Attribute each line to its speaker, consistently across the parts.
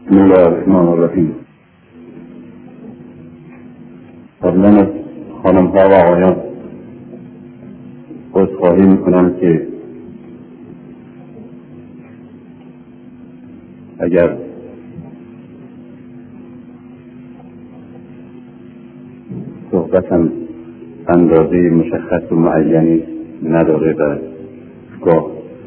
Speaker 1: بسم الله الرحمن الرحیم. قبلا از خانم‌ها و آقایان عذرخواهی میکنم که اگر صحبتم اندازه مشخص و معینی نداره و گاه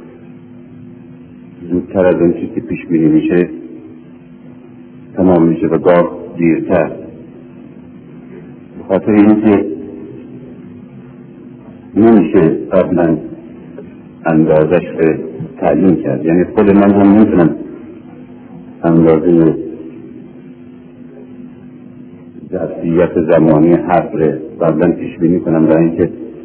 Speaker 1: زودتر از اون چیزی که پیش بینی میشه تمام میشه و گاه دیرتر، به خاطر اینکه نمیشه قبلا اندازش رو تعیین کرد. یعنی خود من هم نمیتونم اندازه ظرفیت زمانی حرف رو قبلا پیش بینی کنم، برای اینکه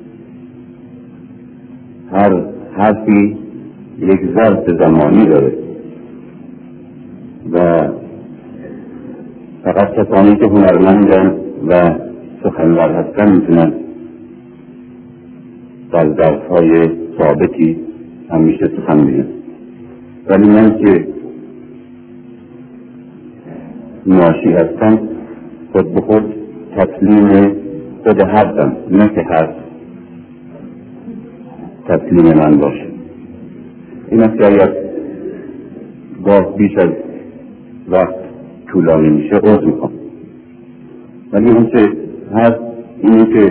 Speaker 1: هر حرفی یک ظرف زمانی داره و فقط کسانی که هنرمندن و سخنور هستن میتونن در ظرفهای ثابتی همیشه سخن بگن. ولی من که ناشی هستم خود به خود تسلیم خود حرفم، نه که حرف تسلیم من باشه. این است که اگر گاه بیش از وقت طولانی میشه عذر میخوام، ولی اون که هست اینه که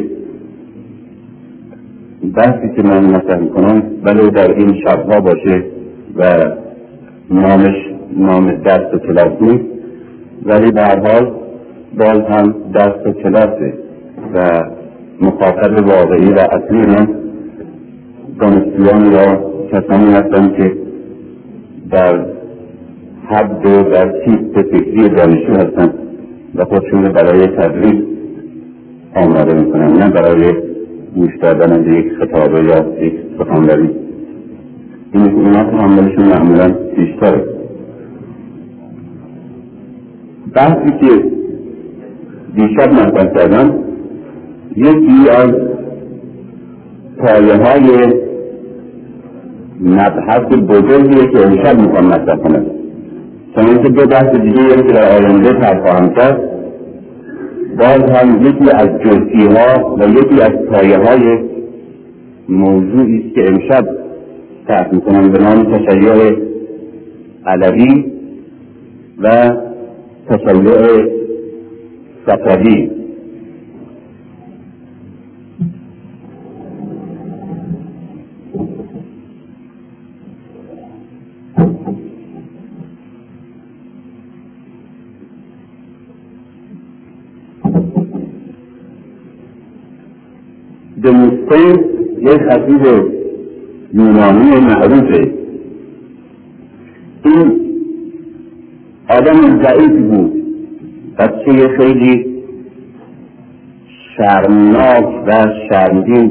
Speaker 1: بحثی که من مطرح میکنم ولو در این شبها باشه و نامش نام درس و کلاس نیست، ولی به هر حال باز هم درس و کلاسه و مخاطب واقعی و اصلی من دانشجویان یا کسانی هستن که در حد و در تیپ فکری دانشجو هستن و خودشون رو برای تدریس آماده میکنن، نه برای گوش دادن به یک خطابه یا یک سخنوری. این اونا تحملشون معمولا بیشتره. بحثی که دیشب مطرح کردم یکی از پایه‌های مبحث بزرگیه که امشب میخوام مطرح کنم، چون اینکه دو بحث دیگه که در آینده خواهم کرد باز هم یکی از جزئی‌ها و یکی از پایه‌های موضوعی است که امشب طرح میکنم به نام تشیع علوی و تشیع صفوی. دموستین یک خطیب یونانی معروفه. این آدم ضعیف بود، بچه خیلی شرمناک و شرمگین،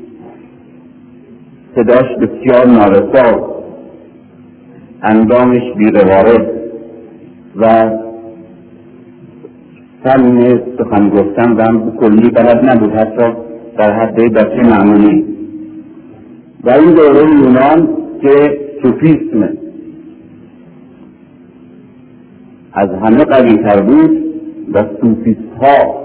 Speaker 1: صداش بسیار نارسا، اندامش بی‌روارد و فن سخن گفتن و هم کلی بلد نبود، حتی در حد بچه معمولی. و این دوره یونان که صوفیسم از همه قوی‌تر بود و صوفیست ها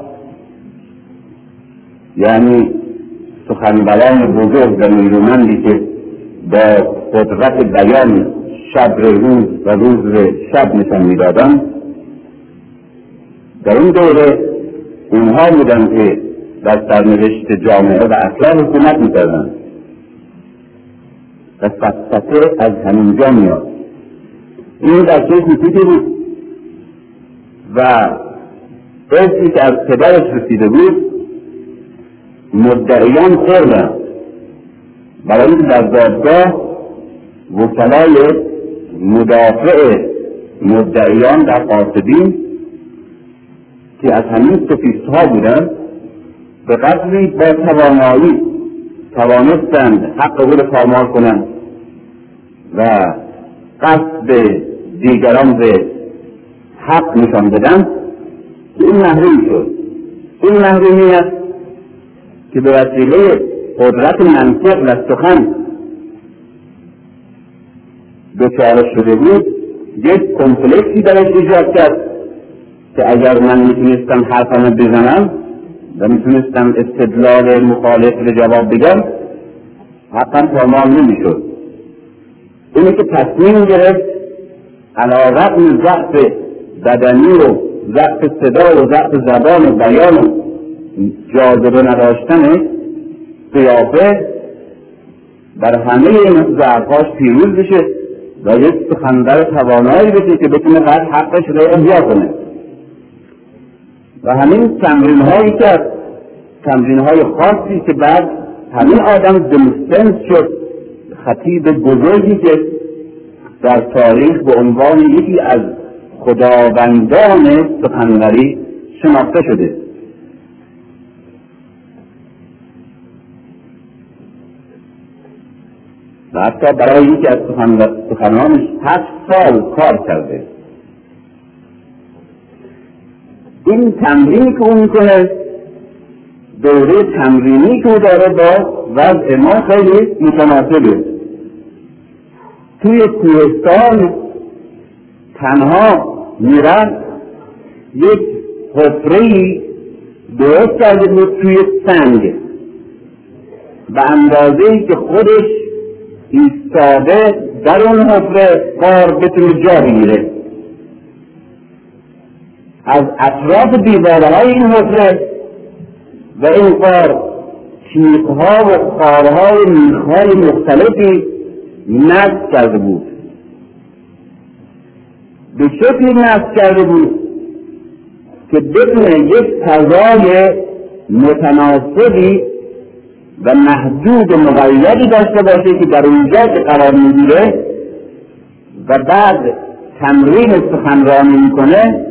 Speaker 1: یعنی سخنوران بزرگ و نیرومندی که با قدرت بیان شب روز و روز شب نشان میدادند، در این دوره اونها بودند که در سرنوشت جامعه و اصلا حکومت میکردند و فلسفه از همینجا میاد. این بچه کوچیکی بود و ارثی که از پدرش رسیده بود مدعیان خوردن، برای اینکه در دادگاه وکلای مدافع مدعیان در قاصدین که از همین سوفیست ها بودن به قدری با توانایی توانستند حق او را پامال کنند و قصد دیگران به حق نشان بدن که این محروم شد. این محرومی است که به وسیله قدرت منطق و سخن دچار شده بود یک کمپلکسی درش ایجاد کرد که اگر من میتونستم حرفمو بزنم و میتونستم استدلال مخالف رو جواب بگم حقا پامال نمیشد. اینه که تصمیم گرفت علی رغم ضعف بدنی و ضعف صدا و ضعف زبان و بیان و جاذبه نداشتن قیافه بر همه این ضعفاش پیروز بشه و یک سخنور توانایی بشه که بتونه بعد حقش رو احیا کنه. و همین تمرین هایی که تمرین های خاصی که بعد همین آدم دموستنس شد، خطیب بزرگی که در تاریخ به عنوان یکی از خداوندان سخنوری شناخته شده. و حتی برای یکی از سخنانش 8 سال کار کرده. این تمرینی که اون میکنه، دوره تمرینی که او داره با وضع ما خیلی متناسبه. توی کوهستان تنها میرن یک حفره‌ای درست کرده بود توی سنگ به اندازه‌ای که خودش ایستاده در اون حفره غار بتونه جا بگیره. از اطراف دیوارهای این حفره و این غار تیغ‌ها و خارهای میخهای مختلفی نصب کرده بود. به شکلی نصب کرده بود که بتونه یک فضای متناسبی و محدود و مقیدی داشته باشه که در اونجا که قرار میگیره و بعد تمرین سخنرانی میکنه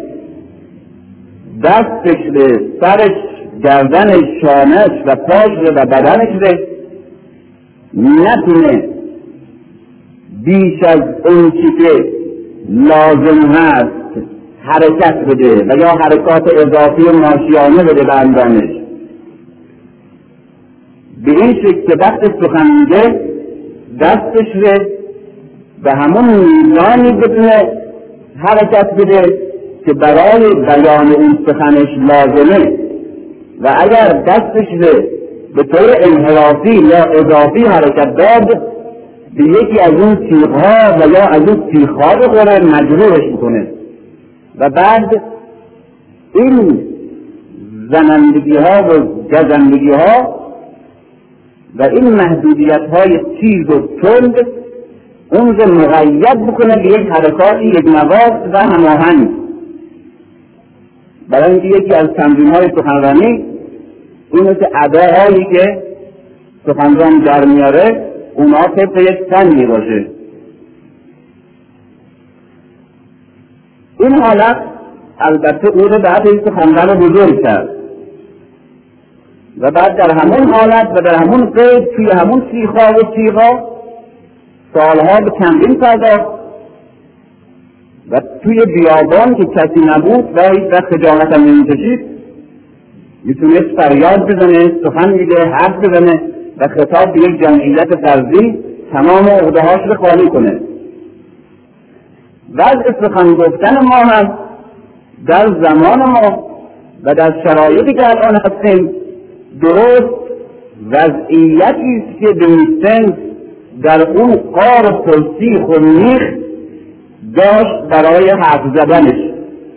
Speaker 1: دستش به سرش، گردنش، شانش و پاش و بدنش رو نتونه بیش از اون چی که لازم هست حرکت بده و یا حرکات اضافی و ناشیانه بده به اندامش. به این شکل که وقت سخن میگه دستش رو به همون میزانی بتونه حرکت بده که برای بیان اون سخنش لازمه و اگر دستش رو به طور انحرافی یا اضافی حرکت داد به یکی از اون تیغ‌ها و یا از اون تیغ‌ها بخوره مجروحش میکنه و بعد این زنندگی‌ها و گزندگی‌ها و این محدودیت‌های تیز و تند اون رو مقید بکنه به یک حرکات یک مواد و هماهنگ. برای اینکه یکی از تمرین‌های سخنرانی اینه که اداهایی که سخنران در میاره اونا طبق یک فنی باشه. این حالت البته او رو بعد این سخنران بزرگ کرد و بعد در همون حالت و در همون قید توی همون سیخا و تیغا سالها به تمرین پرداخت و توی بیابان که کسی نبود و هیچ وقت خجالت هم نمی‌کشید میتونست فریاد بزنه، سخن میگه، حرف بزنه و خطاب به یک جمعیت فرضی تمام عقده‌هاش رو خالی کنه. وضع سخن گفتن ما هم در زمان ما و در شرایطی که الان هستیم درست وضعیتی است که دموستنس در اون غار پرسیخ و میخ داشت برای حرف زدنش.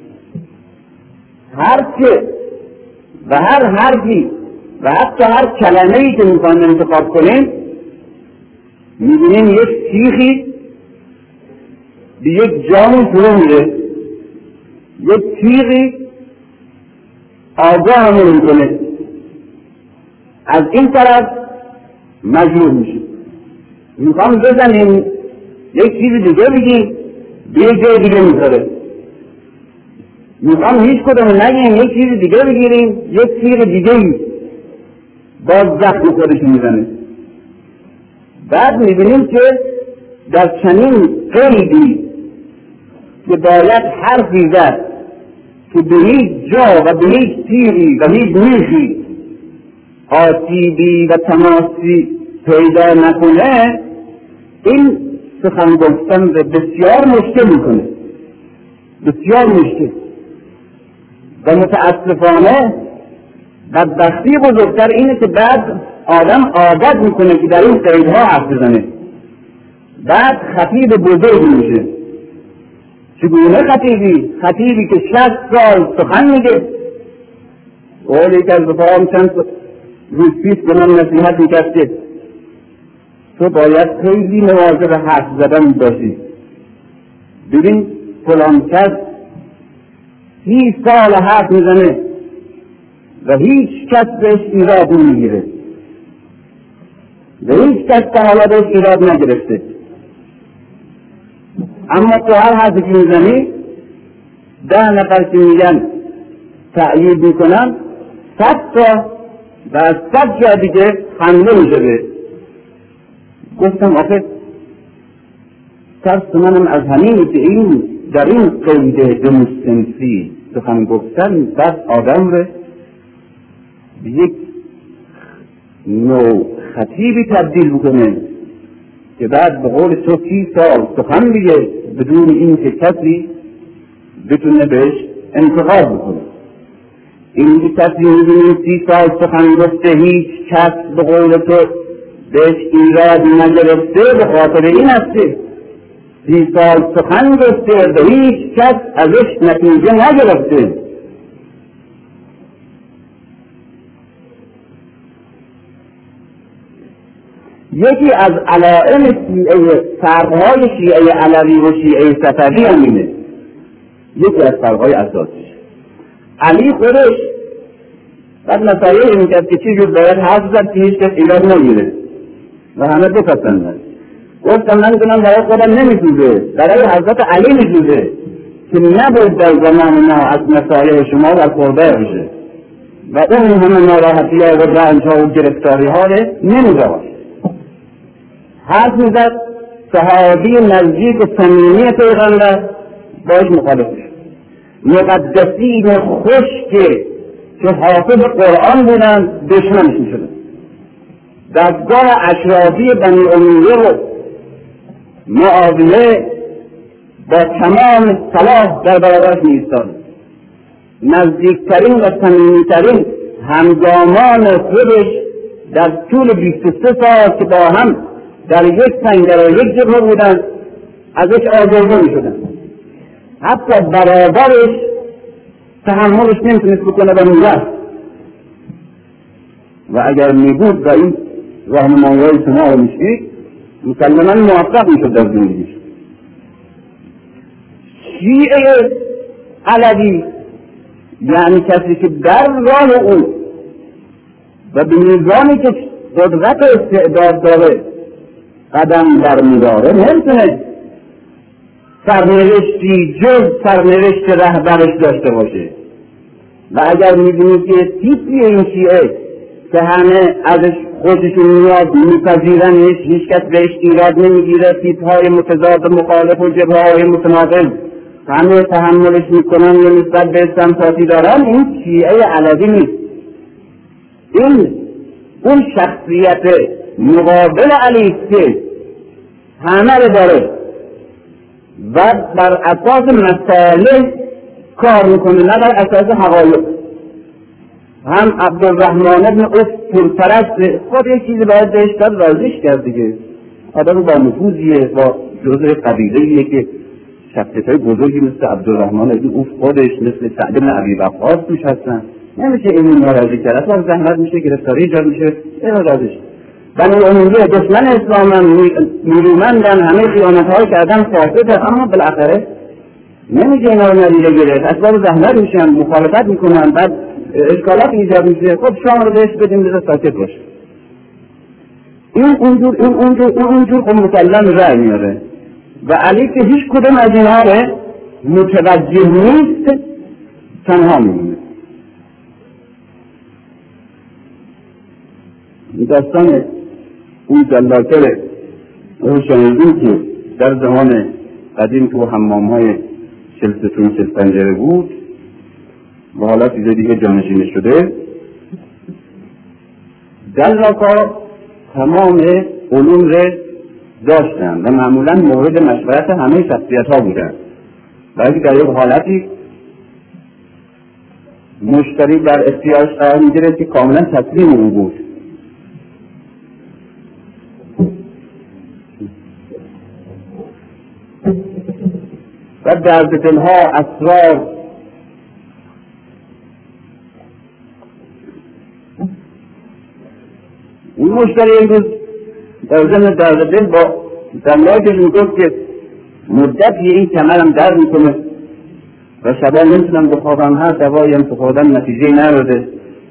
Speaker 1: هرچه و هر حرفی و حتی هر کلمه‌ای که میخوایم انتخاب کنیم میبینیم یک تیغی به یک جامی فرو میره، یک تیغی آگاه همون میکنه، از این طرف مجبور میشه میخوام بزنیم یک چیز دیگه بگیم به یک جای دیگه میخوره، میخوام هیچ کدوم نگیم یک چیز دیگه بگیریم یک تیغ دیگه باز زخم خودش میزنه. بعد میبینیم که در چنین قیدی که باید حرفی زد که به هیچ جا و به هیچ تیغی و هیچ میخی آسیبی و تماسی پیدا نکنه این سخن گفتن رو بسیار مشکل میکنه. بسیار مشکل و متاسفانه بدبختی بزرگتر اینه که بعد آدم عادت میکنه که در این قیدها حرف بزنه، بعد خطیب بزرگ میشه. چگونه خطیبی که 60 سال سخن میگه. قول یک از رفاقم چند روز پیش به من نصیحت میکرد که تو باید خیلی مواظب حرف زدن باشی. ببین فلان کس 30 سال حرف میزنه و هیچ کس بهش ایراد نمیگیره و هیچ کس تا حالا بهش ایراد نگرفته، اما تو هر حرفی که میزنی 10 نفر که میگن تأیید میکنن 100 تا و از 100 جا دیگه حمله میشه. گفتم آخه ترس منم از همینی که این در این قیده دموستنسی سخن گفتن بعد آدم رو به یک نوع خطیبی تبدیل بکنه که بعد به قول تو 30 سال سخن میگه بدون این که کسی بتونه بهش انتقاد بکنه. این که کسی میدونی 30 سال سخن گفته هیچ کس به قول تو بهش ایراد نگرفته به خاطر این است که 30 سال سخن گفته و هیچ کس ازش نتیجه نگرفته. یکی از علائم شیعه، فرقهای شیعه علوی و شیعه صفوی هم اینه. یکی از فرقهای اساسی علی خودش بعد مسائل میکرد که چی جور باید حرف زد که هیچ کس ایراد نگیره و همه بپسندن. گفتم من دونم برای خودم نمیسوزه، برای حضرت علی میسوزه که نباید در زمان ما از مسائل شما برخوردار بشه و اون همه ناراحتی ها و رنج ها و گرفتاری ها نمیداشت. حرف میزد صحابی نزدیک و صمیمی پیغمبر باش مخالف شد. مقدسین خشک که حافظ قرآن بودن دشمنش میشدن. دستگاه اشرافی بنی امیه و معاویه با تمام صلاح در برابرش میایستاد. نزدیکترین و صمیمیترین همگامان خودش در طول 23 سال که با هم در یک سنگر و یک جبهه بودن ازش آزرده میشدن. حتی برابرش تحملش نمیتونست بکنه و میرفت و اگر میبود و این راهنمایی‌های شما رو میشید مسلماً موفق میشد در زندگیش. شیعه علوی یعنی کسی که در راه او و به میزانی که قدرت و استعداد داره قدم برمیداره نمیتونه سرنوشتی جز سرنوشت رهبرش داشته باشه. و اگر میبینید که تیپی این شیعه که همه ازش خودشون میاد میپذیرنش، هیچ کس بهش ایراد نمیگیره، تیپهای متضاد مخالف و جبهه‌های متناقض همه تحملش میکنن یا نسبت به سمپاتی دارن، این شیعه علوی نیست. این اون شخصیت مقابل علی که همه رو داره و بر اساس مسائل کار میکنه نه بر اساس حقایق. هم عبدالرحمن ابن عوف پرپرست خود یک چیزی باید بهش داد رازش کرد دیگه. آدم با نفوذیه، با جزء قبیله‌ایه که شخصیت‌های بزرگی مثل عبدالرحمن ابن عوف خودش مثل سعد بن ابی وقاص توش هستن. نمیشه این ناراضی کرد، اصلا زحمت میشه، گرفتاری ایجاد میشه، ارادش. بنی امیه دشمن اسلام نیرومندن، همه خیانت‌ها کردن، فاسده، اما بالاخره نمیشه اینا رو ندیده گرفت. اسباب زحمت میشن، مخالفت میکنن، بعد اشکالات ایجاد میشه. خب شام رو بهش بدیم بذار ساکت باشه. این اونجور خب مسلم رأی میاره و علی که هیچ کدوم از اینها رو متوجه نیست تنها میمونه. داستان اون جلاتر اون شنیدیم که در زمان قدیم که حمام‌های 40 پنجره بود و حالا چیز دیگه جانشینی شده. جلاتا تمام علوم رو داشتن و معمولا مورد مشورت همه شخصیت ها بودن. بلکه در یک حالتی مشتری در اختیارش قرار میگیره که کاملا تسلیم او بود. و درد دلها، اسرار، اون مشتری امروز در ضمن درد دل با دلاجش میگفت که مدتی این کمرم درد میکنه و شبا نمیتونم بخوابم، هر دوایم که خوردم نتیجه نداده.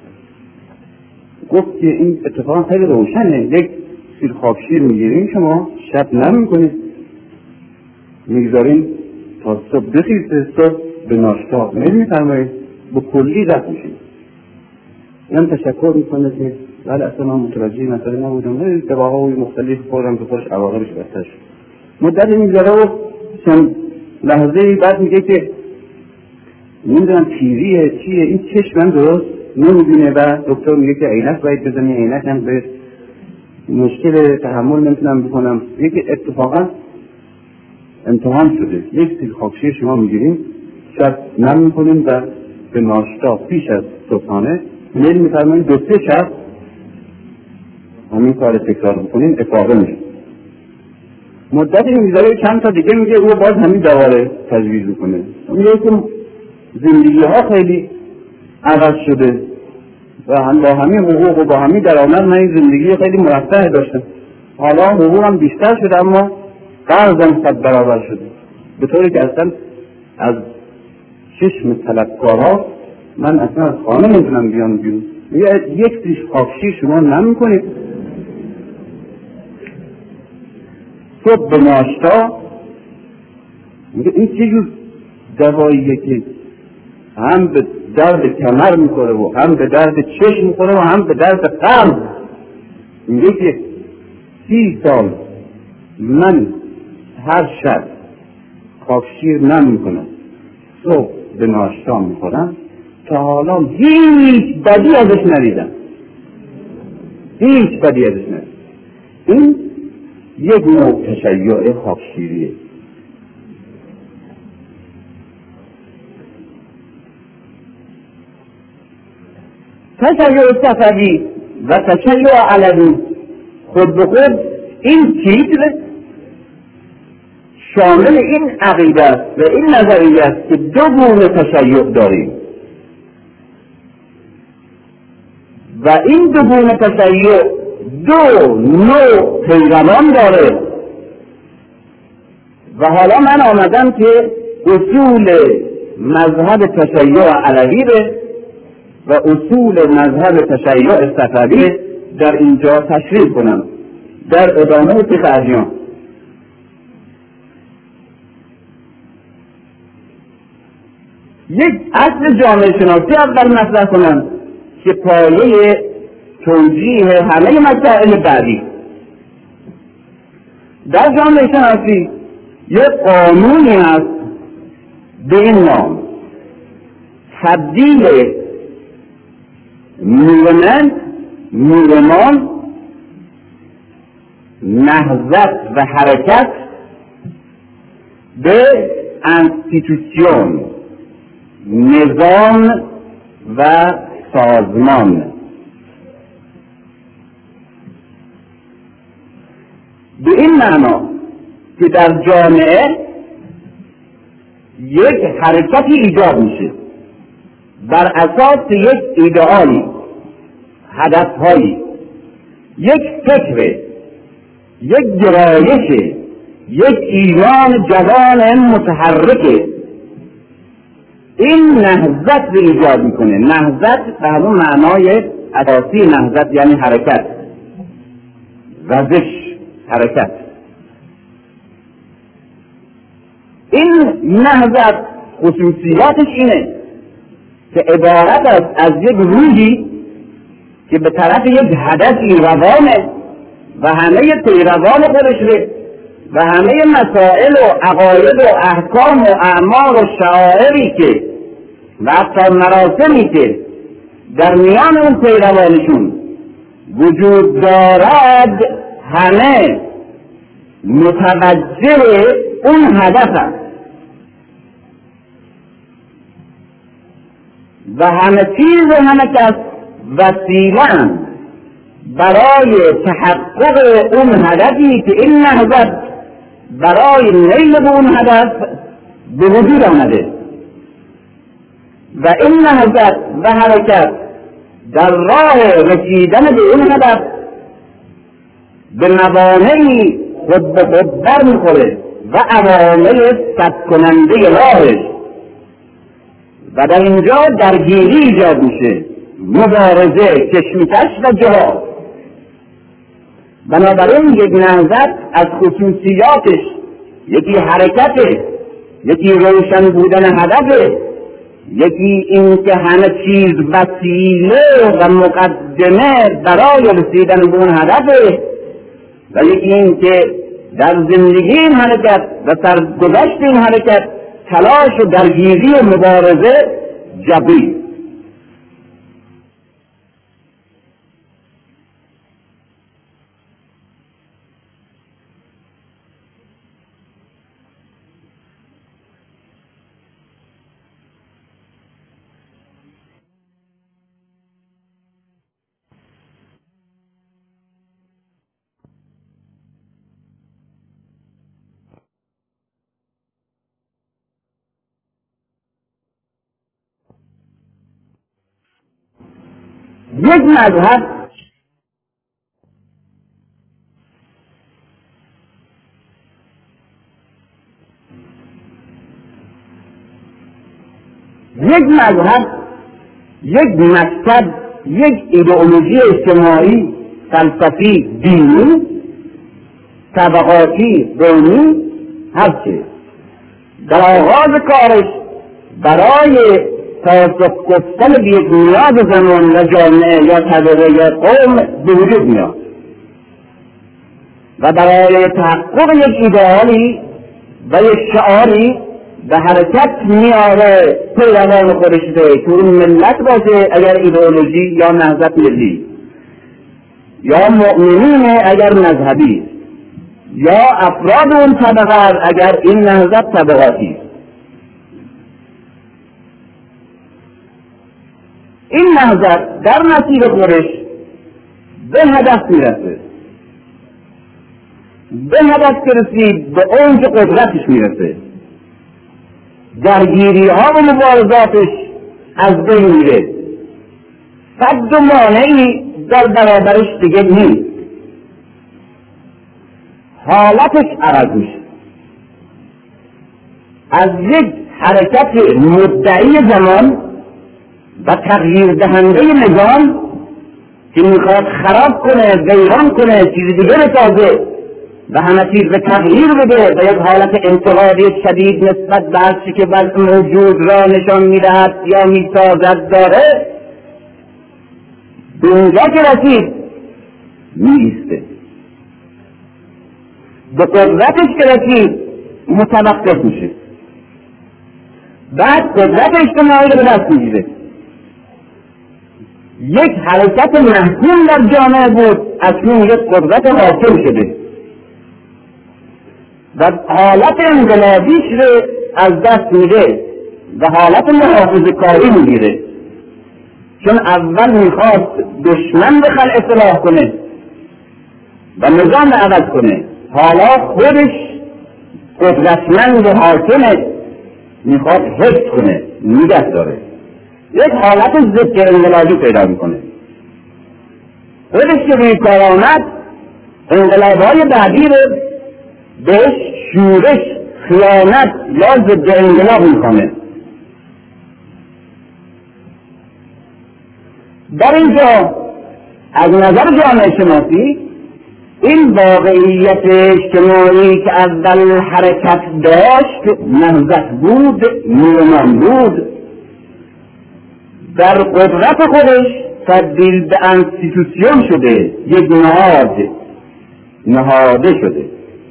Speaker 1: گفت که این اتفاق خیلی روشنه، یک سیر خوابشیر میگیرین شما، شب نم میکنید، میگذارین تا صبح بخیزه، صبح به ناشتا نمیفرمایید، با کلی رفت میشید. من تشکر میکنه که ولی اصلا من متوجه مسئله نبودم، دواهای مختلف خوردم که خوش عواقبش بهتر شد. مدتی میگذره و چند لحظه بعد میگه که نمیدونم پیریه چیه، این چشمم درست نمیبینه و دکتر میگه که عینک باید بزنی، عینک هم به مشکل تحمل نمیتونم بکنم. یکی اتفاقا امتحان شده، یک سیر خوابشیر شما میگیریم، شب نم میکنیم و به ناشتا پیش از صبحانه میل میفرماییم 2-3 شب همین کار تکرار بکنیم، افاقه میشه. مدتی میگذاره چند تا دیگه میگه او باز همین دواره تجویز میکنه. میگه که زندگی ها خیلی عوض شده و هم با همین حقوق و با همین درآمد من این زندگی خیلی مرفه داشتم، حالا حقوقم بیشتر شده اما قرضم 100 برابر شده، به طوری که اصلا از چشم طلبکارها من اصلا از خانه نمیتونم بیام بیرون. یک سیر خوابشیر شما نمی کنید، صبح به ناشتا. میگه این چه جور دواییه که هم به درد کمر میخوره و هم به درد چشم میخوره و هم به درد قلب. میگه که 30 سال من هر شب خوابشیر نمیکنم، صبح به ناشتا میخورم، تا حالا هیچ بدی ازش ندیدم، هیچ بدی ازش ندیدم. این یک نوع تشیع خوابشیریه. تشیع صفوی و تشیع علوی خود به خود این تیتر شامل این عقیده است و این نظریه است که 2 گونه تشیع داریم و این 2 گونه تشیع 2 نوع پیروان داره. و حالا من آمدم که اصول مذهب تشیع علوی و اصول مذهب تشیع صفوی در اینجا تشریح کنم در ادامه فقه ادیان. یک اصل جامعه شناسی اول مطرح کنم که پایه توجیه همه مسائل بعدی. در جامعه شناسی یک قانونی هست به این نام: تبدیل موومنت، نهضت و حرکت به انستیتوسیون، نظام و سازمان. به این معنا که در جامعه یک حرکتی ایجاد میشه بر اساس یک ایدئالی، هدفهایی، یک فکر، یک گرایش، یک ایمان جوان متحرکه. این نهضت رو ایجاد میکنه. نهضت به همون معنای اساسی نهضت یعنی حرکت، وزش، حرکت. این نهضت خصوصیاتش اینه که عبارت است از یک روحی که به طرف یک هدفی روانه و همه پیروان خودش و همه مسائل و عقاید و احکام و اعمال و شعائری که و حتی مراسمی که در میان اون پیروانشون وجود دارد همه متوجه اون هدف است. و همه چیز و همه کس وسیله‌اند برای تحقق اون هدفی که این نهضت برای نیل به اون هدف به وجود آمده و این نهضت و حرکت در راه رسیدن به اون هدف به موانعی خود به خود بر میخوره و عوامل سد کننده راهش و در اینجا درگیری ایجاد میشه، مبارزه، کشمکش و جهاد. بنابراین یک نهضت از خصوصیاتش یکی حرکته، یکی روشن بودن هدفه، یکی این که همه چیز وسیله و مقدمه برای رسیدن به اون هدفه و یکی این که در زندگی این حرکت و سرگذشت این حرکت تلاش و درگیری و مبارزه جبری. یک مذهب یک مکتب، یک ایدئولوژی اجتماعی، فلسفی، دینی، طبقاتی، قومی، هرچه در آغاز کارش برای پاسخ گفتن به یک نیاز زمان و جامعه یا طبقه یا قوم به وجود میاد و برای تحقق یک ایدئالی و یک شعاری به حرکت میاره پیروان خودش که اون ملت باشه اگر ایدئولوژی یا نهضت ملی، یا مؤمنین اگر مذهبی، یا افراد اون طبقه اگر این نهضت طبقاتی. این نهضت در مسیر خودش به هدف میرسه، به هدف که رسید به اوج قدرتش میرسه، درگیری ها و مبارزاتش از بین میره، صد و مانعی در برابرش دیگه نیست، حالتش عوض میشه از یک حرکت مدعی زمان و تغییر دهنده نظام که میخواد خراب کنه، ویران کنه، چیز دیگه بسازه و همه چیز به تغییر بده و یک حالت انتقادی شدید نسبت به هر چی که وضع موجود را نشان میدهد یا میسازد داره، به اونجا که رسید میایسته، به قدرتش که رسید متوقف میشه، بعد قدرت اجتماعی رو به دست میگیره. یک حرکت محکوم در جامعه بود اکنون یک قدرت حاکم شده و حالت انقلابیش رو از دست میده و حالت محافظه کاری میگیره، چون اول میخواست دشمن به خلع اصلاح کنه و نظام عوض کنه، حالا خودش قدرتمند و حاکمه میخواد حفظ کنه، نگه داره، یک حالت ضد انقلابی پیدا میکنه. خودش که روی کار آمد انقلابهای بعدی رو بهش شورش، خیانت یا ضد انقلاب میکنه. در اینجا از نظر جامعه شناسی این واقعیت اجتماعی که اول حرکت داشت، نهضت بود، نیرومند بود، در قدرت خودش تبدیل به انستیتوسیون شده، یک نهاده شده،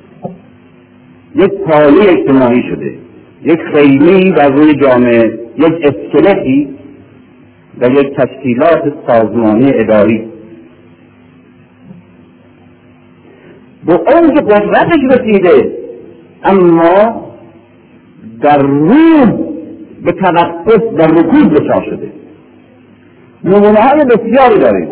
Speaker 1: یک پایه اجتماعی شده، یک خیمه‌ای بر روی جامعه، یک اسکلتی و یک تشکیلات سازمانی اداری. به اون که قدرتش رسیده اما در روز به توقف و رکود دچار شده. نمونه های بسیاری داریم.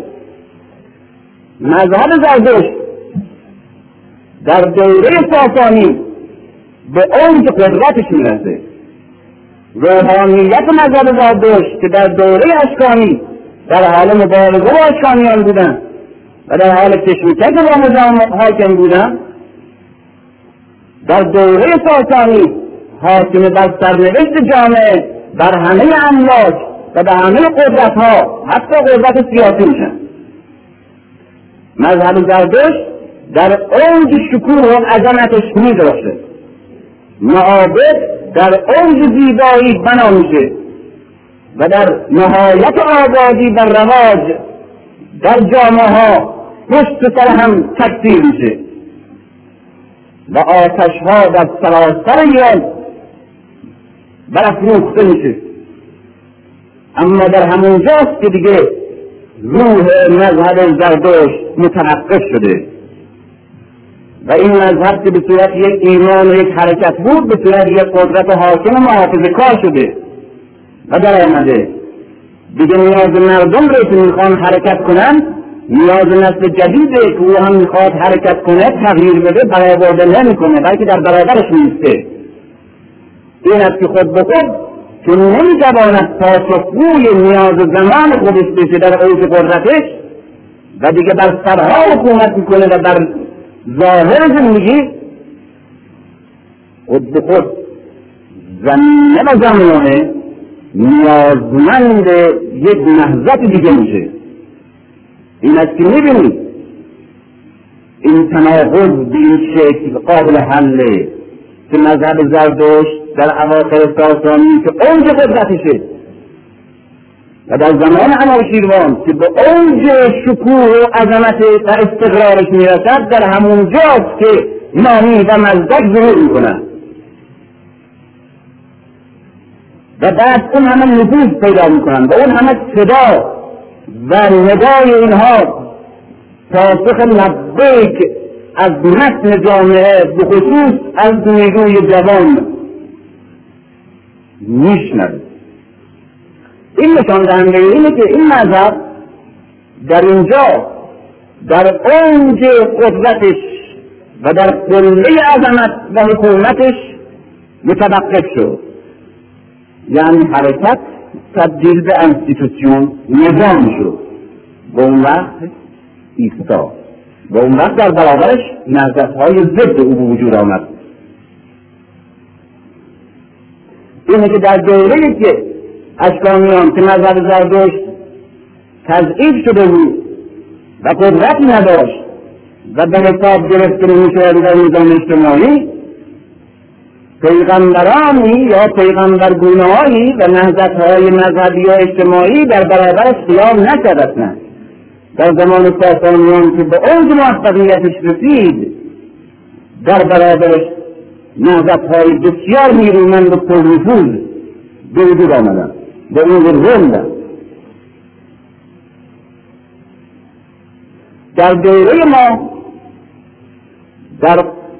Speaker 1: مذهب زرتشت در دوره ساسانی به اوج قدرتش میرسه. روحانیت مذهب زرتشت که در دوره اشکانی در حال مبارزه با اشکانیان بودن و در حال کشمکش با نظام حاکم بودن، در دوره ساسانی حاکم بر سرنوشت جامعه، بر همه املاک و به همه قدرت‌ها، حتی قدرت سیاسی میشن. مذهب زرتشت در اوج شکوه و عظمتش میدرخشه. معابد در اوج زیبایی بنا میشه و در نهایت آبادی و رواج در جامعه ها پشت سر هم تکثیر میشه و آتش ها در سراسر ایران برافروخته میشه. اما در همونجاست که دیگه روح مذهب زرتشت متوقف شده و این مذهب که به صورت یک ایمان و یک حرکت بود به صورت یک قدرت حاکم محافظه کار شده و در آمده. دیگه نیاز مردم رو که میخوان حرکت کنن، نیاز نسل جدیده که او هم میخواد حرکت کنه تغییر بده برآورده نمیکنه، بلکه در برابرش میسته. این است که خود به خود که نمیتواند پاسخگوی نیاز زمان خودش بشه در اوج قدرتش و دیگه بر سرها حکومت میکنه و بر ظاهر زندگی خود به خود زمینه و زمانه نیازمند یک نهضت دیگه میشه. این است که میبینید این تناقض به این شکل قابل حله که مذهب زرتشت در اواخر ساسانی که اوج قدرتشه و در زمان انوشیروان که به اوج شکوه و عظمت و استقرارش میرسد، در همون جاست که نامی و مزدک ظهور میکنن و بعد اون همه نفوذ پیدا میکنن و اون همه صدا و ندای اینها پاسخ لبیک از متن جامعه به خصوص از نیروی جوان میشنوه. این نشان دهنده اینه که این مذهب در اینجا در اوج قدرتش و در قله عظمت و حکومتش متوقف شد، یعنی حرکت تبدیل به انستیتوسیون نظام شد. به اون وقت ایستا و اون وقت در برابرش نهضت‌های ضد او وجود آمد. اینه که در دوره‌ای که اشکانیان که مذهب زرتشت تضعیف شده بود و قدرتی نداشت و به حساب گرفته نمی‌شد در نظام اجتماعی، پیغمبرانی یا پیغمبرگونه‌هایی و نهضت‌های مذهبی و اجتماعی در برابرش قیام نکردند. در زمان ساسانیان که به اوج موفقیتش رسید، در برابرش نهضت‌های بسیار نیرومند و پرنفوذ به وجود آمدند، به اون روندند. در دوره ما در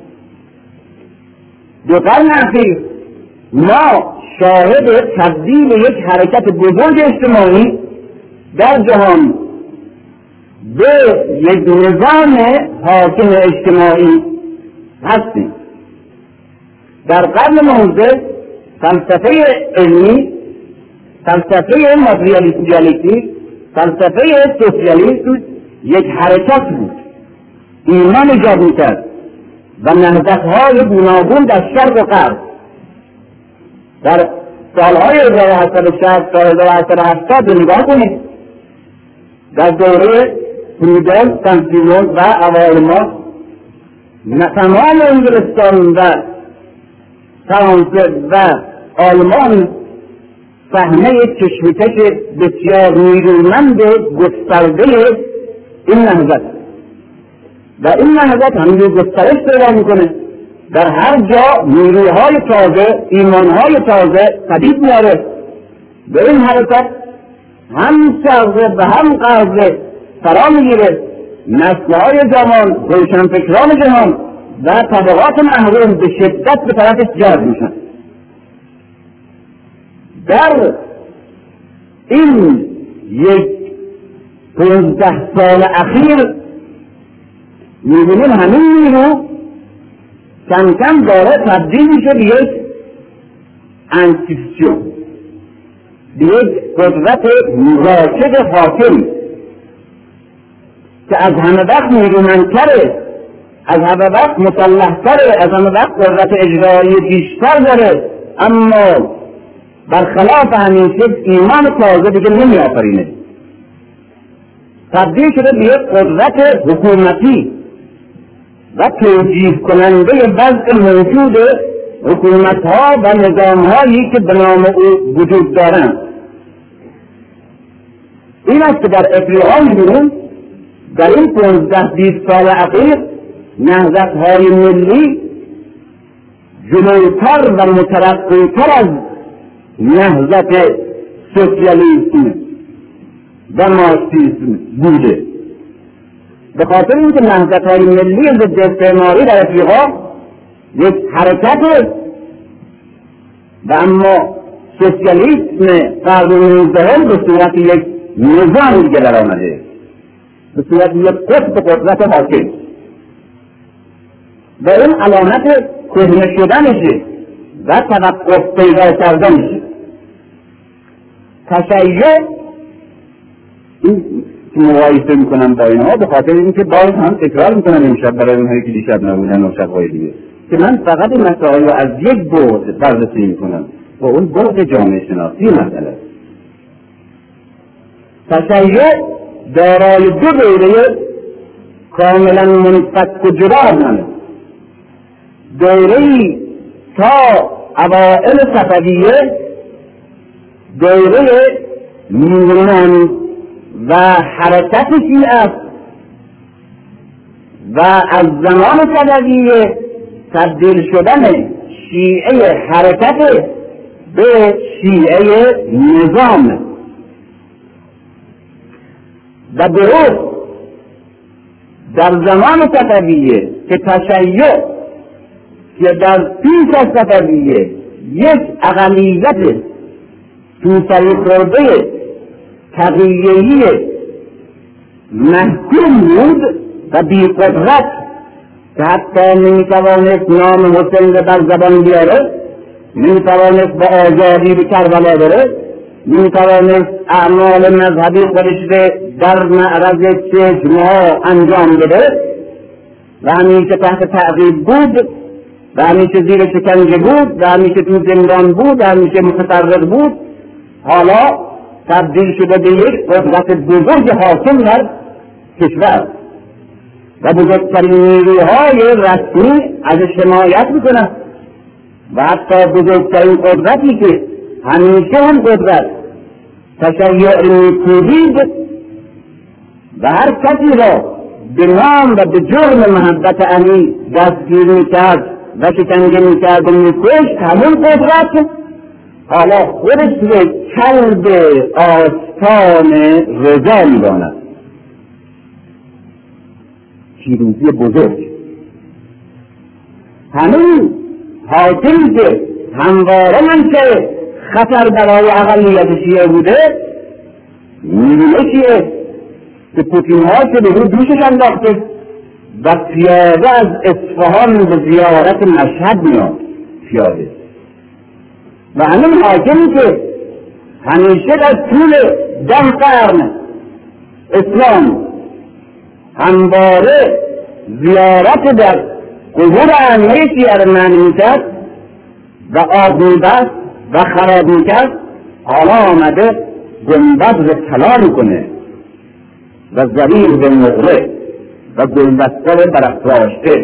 Speaker 1: دو قرن اخیر ما شاهد تبدیل یک حرکت بزرگ اجتماعی در جهان به یک نظام حاکم اجتماعی هستیم. در قرن 19 فلسفه علمی، فلسفه ماتریالیسم، فلسفه سوسیالیسم یک حرکت بود، ایمان ایجاد میکرد و نهضت‌های گوناگون در شرق و غرب در سالهای 1860 تا 1870 نگاه کنید. در دوره فریدل، سنسیون و اوایل ما تمام انگلستان و فرانسه و آلمان صحنه کشمکش بسیار نیرومند گسترده این نهضت و این نهضت همینجور گسترش پیدا میکنه. در هر جا نیروهای تازه، ایمانهای تازه پدید میاره. به این حرکت هم شرقه و هم غربه فرا میگیره. نسلهای جوان، روشنفکران جهان و طبقات محروم به شدت به طرفش جذب میشن. در این یک 15 سال اخیر می‌بینیم همین نیرو کم کم داره تبدیل میشه به یک انستیتوشن، به یک قدرت راکد حاکم که از همه وقت نیرومندتره، از همه وقت مسلحتره، از همه وقت قدرت اجرایی بیشتر داره، اما برخلاف همیشه ایمان تازه دیگه نمی آفرینه. تبدیل شده به یک قدرت حکومتی و توجیه کننده وضع موجود حکومت‌ها و نظام‌هایی که به نام او وجود دارند. این است که در افریقا می‌بینیم در این 15-20 سال اخیر نهضت‌های ملی جلوتر و مترقی‌تر از نهضت سوسیالیسم و مارکسیسم بوده. به خاطر اینکه نهضت‌های ملی ضد استعماری در افریقا یک حرکت و اما سوسیالیسم قرن 19 به صورت یک نظام دیگه در آمده، به صورت یک قدرت حاکم و این علامت کهنه شدنشه و توقف پیدا کردنشه. تشیع این مقایسه میکنم با اینها به خاطر اینکه باز هم تکرار میکنم امشب برای اونهایی که دیشب نبودن و شبهای دیگه که من فقط این مسائل رو از یک بعد بررسی میکنم و اون بعد جامعه شناسی مسئله. تشیع دارای دو دوره کاملا منفک و جدا هستند. دوره‌ای تا اوائل صفویه دوره میران و حرکت شیعه است و از زمان صفویه تبدیل شدن شیعه حرکت به شیعه نظام و درست در زمان صفویه که تشیع که در پیش از صفویه یک اقلیت توسعه خورده تقییه‌ای محکوم بود و بی‌قدرت که حتی نمی‌توانست نام حسین بر زبان بیاره، نمی‌توانست به آزادی به کربلا بره، نمی‌توانست اعمال مذهبی خودش در معرض چشم‌ها انجام بده و همیشه تحت تعقیب بود و همیشه زیر شکنجه بود و همیشه تو زندان بود و همیشه متفرق بود. حالا تبدیل شده به یک قدرت بزرگ حاکم در کشور و بزرگترین نیروهای رسمی ازش حمایت میکنند و حتی بزرگترین قدرتی که همیشه هم قدرت تشیع میکوبید و هر کسی را به نام و به جرم محبت علی دستگیر میکرد و شکنجه میکرد و میکشت، همون قدرت حالا خودش به کلب آستان رضا میداند. پیروزی بزرگ. همین حاکمی که همواره منشأ خطر برای اقلیت شیعه بوده، نیروی شیعه که پوتین ها که به رو دوشش انداخته و پیاده از اصفهان به زیارت مشهد میاد پیاده و همین حاکمی که همیشه در طول 10 قرن اسلام همواره زیارت در قبور ائمه شیعه را منع میکرد و آب میبست و خراب میکرد، حالا آمده گنبد را طلا میکنه و زریر به نقره و گلدسته برافراشته.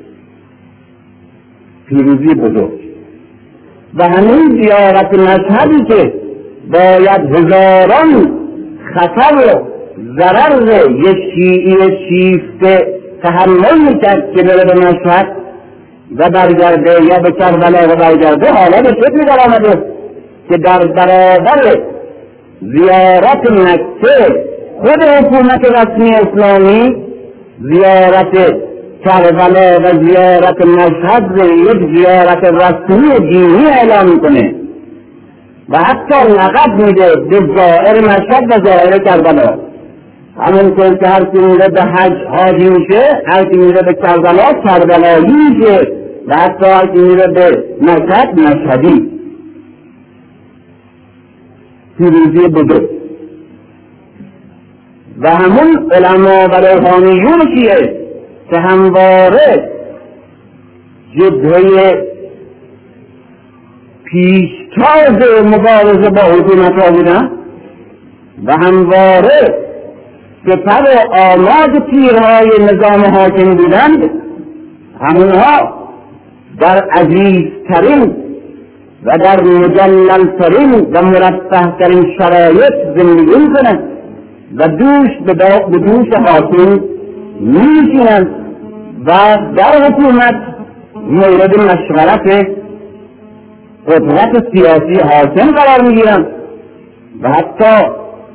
Speaker 1: پیروزی بزرگ. و همین زیارت مشهدی که باید هزاران خطر و ضرر یک شیعی شیفته تحمل میکرد که بره به مشهد و برگرده یا به کربلا و برگرده، حالا به شکلی در آمده که در برابر زیارت مکه خود حکومت رسمی اسلامی زیارت کربلا و زیارت مشهد یک زیارت رسمی دینی اعلام میکنه و حتی لقب میده به زائر مشهد و زائر کربلا همونطور که هر کی میره به حج حاجی میشه، هر کی میره به کربلا کربلایی میشه، و حتی هر کی میره به مشهد مشهدی. پیروزی بزرگ. و همون علما و روحانیون شیعه که همواره جبهه پیشتاز مبارزه با حکومت ها بودن و همواره سپر و آماد تیرهای نظام حاکم بودند، همونها در عزیزترین و در مجللترین و مرفهترین شرایط زندگی میکنند و دوش به دوش حاکم میشینند و در حکومت مورد مشورت قدرت سیاسی حاکم قرار میگیرند و حتی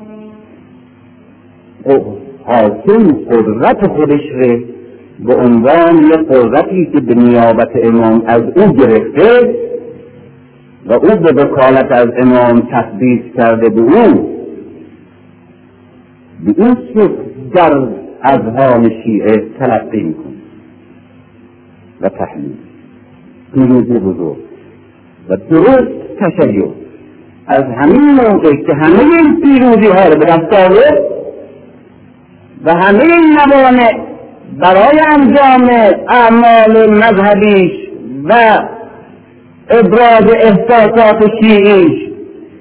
Speaker 1: حاکم قدرت خودش رو به عنوان یک قدرتی که به نیابت امام از او گرفته و او به وکالت از امام تثبیت کرده به این شکل در اذهان شیعه تلقی میکنه و تحلیل. پیروزی بزرگ و درست تشیع از همین موقع که همه این پیروزی ها رو به دست آورد و همه این موانع برای انجام اعمال مذهبیش و ابراز احساسات شیعیش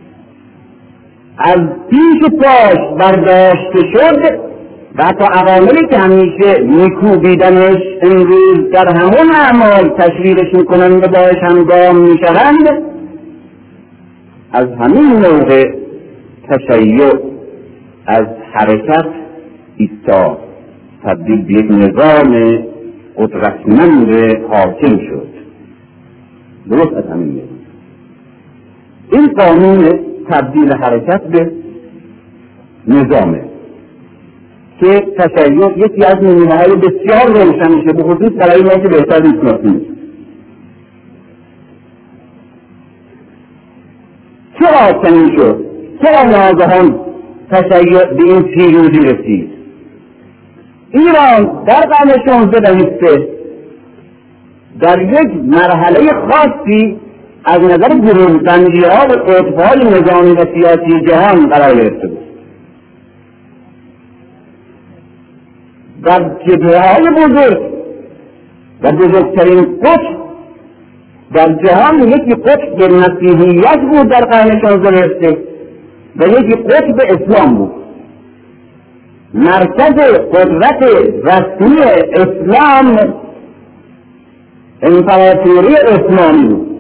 Speaker 1: از پیش پاش برداشته شد و حتی عواملی که همیشه میکوبیدنش امروز در همون اعمال تشویقش میکنند و باش همگام میشوند، از همین موقع تشیع از حرکت ایستاد، تبدیل به یک نظام قدرتمند حاکم شد. درست از همین موقع این قانون تبدیل حرکت به نظامه که تشیع یکی از نمونه‌های بسیار روشن میشه، به خصوص برای ما که بهتر میشناسیم. چرا چنین شد؟ چرا ناگهان تشیع به این پیروزی رسید؟ ایران در قرن 16 در یک مرحله خاصی از نظر گروه‌بندی‌ها و قطب‌های نظامی و سیاسی جهان قرار گرفته بود. در جبهه‌های بزرگ و بزرگترین قطب در جهان یکی قطب مسیحیت بود در قرن 16 و یکی قطب اسلام بود. مرکز قدرت رسمی اسلام امپراتوری عثمانی بود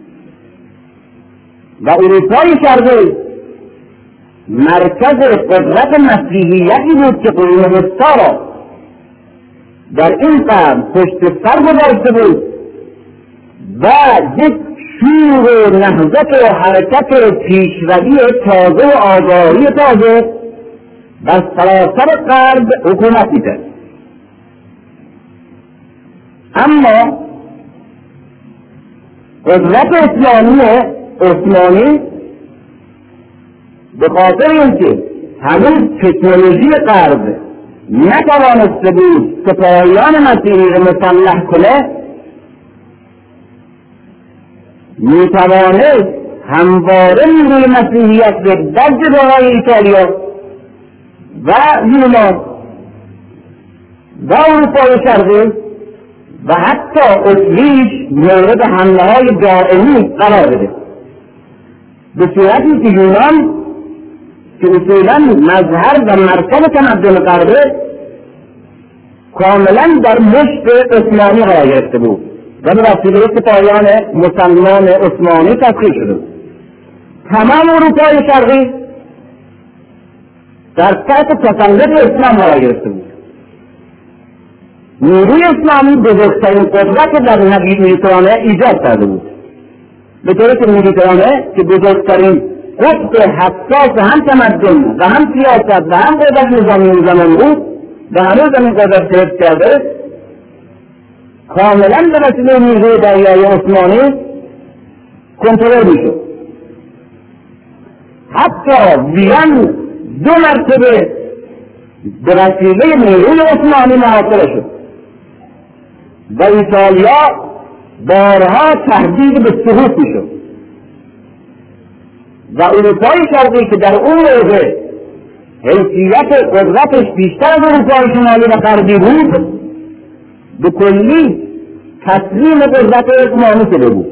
Speaker 1: و اروپای شرقی مرکز قدرت مسیحیتی بود که قرون وسطی را در این قرن پشت سر گذاشته بود و یک شور و نهضت و حرکت پیشروی تازه و آگاهی تازه بر سراسر غرب حکومت می‌کرد. اما قدرت عثمانی به خاطر اینکه همون تکنولوژی غرب نتوانسته بود سپاهیان مسیحی را مسلح کنه، میتوانست همواره نیروی مسیحیت به در جبهه‌های ایتالیا و یونان و اروپای شرقی و حتی اتریش مورد حمله‌های دائمی قرار بده، به صورتی که یونان که اصولاً مظهر و مرکز تمدن غربه کاملاً در مشت عثمانی قرار گرفته بود و به وسیله سپاهیان مسلمان عثمانی تسخیر شده بود. تمام اروپای شرقی در تحت تسلط اسلام قرار گرفته بود. نیروی اسلامی بزرگترین قدرت در مدیترانه ایجاد کرده بود، به طوری که مدیترانه که بزرگترین قطب حساس هم تمدن و هم سیاست و هم قدرت نظامی زمان بود و هنوز هم این قدرت حفظ کرده، کاملا به وسیله نیروی دریایی عثمانی کنترل میشد. حتی وین 2 مرتبه به وسیله نیروی عثمانی محاصره شد و ایتالیا بارها تهدید به سقوط میشد و اروپای شرقی که در اون موقع حیثیت قدرتش بیشتر از اروپای شمالی و غربی بود به کلی تسلیم قدرت عثمانی شده بود.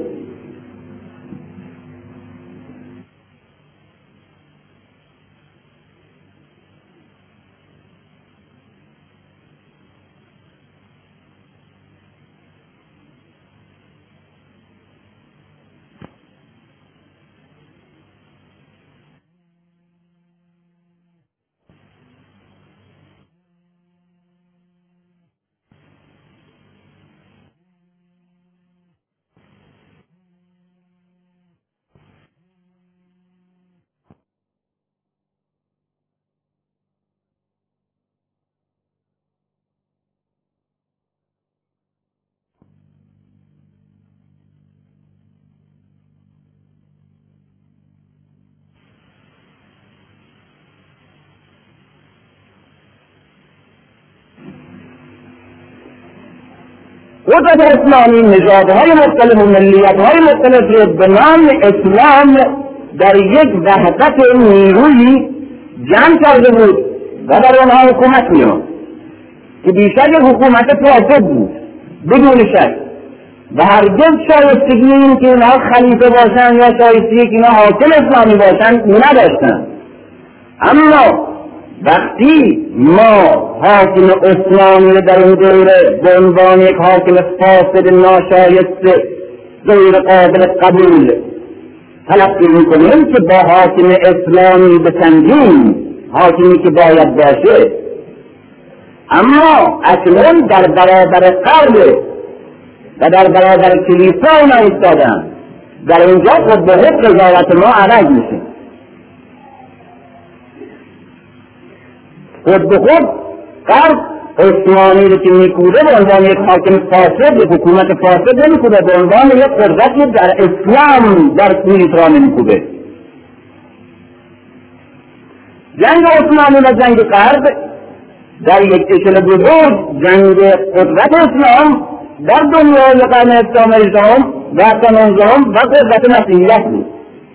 Speaker 1: قدرت عثمانی نژادهای مختلف و ملیتهای مختلف رو به نام اسلام در یک وحدت نیرویی جمع کرده بود و در آنها حکومت می‌کرد که بیشتر یک حکومت فاسد بود بدون شک و هرگز شایستگی این که اینها خلیفه باشن یا شایستگی که اینها حاکم اسلامی باشن نداشتن. اما وقتی ما حاکم اسلامی رو در این دوره به عنوان یک حاکم فاسد ناشایسته غیر قابل قبول تلقی میکنیم که با حاکم اسلامی بسنجیم، حاکمی که باید باشه، اما اکنون در برابر قبل و در برابر کلیسا اونا ایستادن، در اینجا خود به خود قضاوت ما عوض میشه. خود به خود غرب عثمانی رو که میکوده به عنوان یک حاکم فاسد، یک حکومت فاسد نمیکوده، به عنوان یک قدرت در اسلام در کلیسا نمیکوده. جنگ عثمانی و جنگ غرب در یک اشل بزرگ جنگ قدرت اسلام در دنیای قرن 18 و 19 و قدرت مسیحیت بود.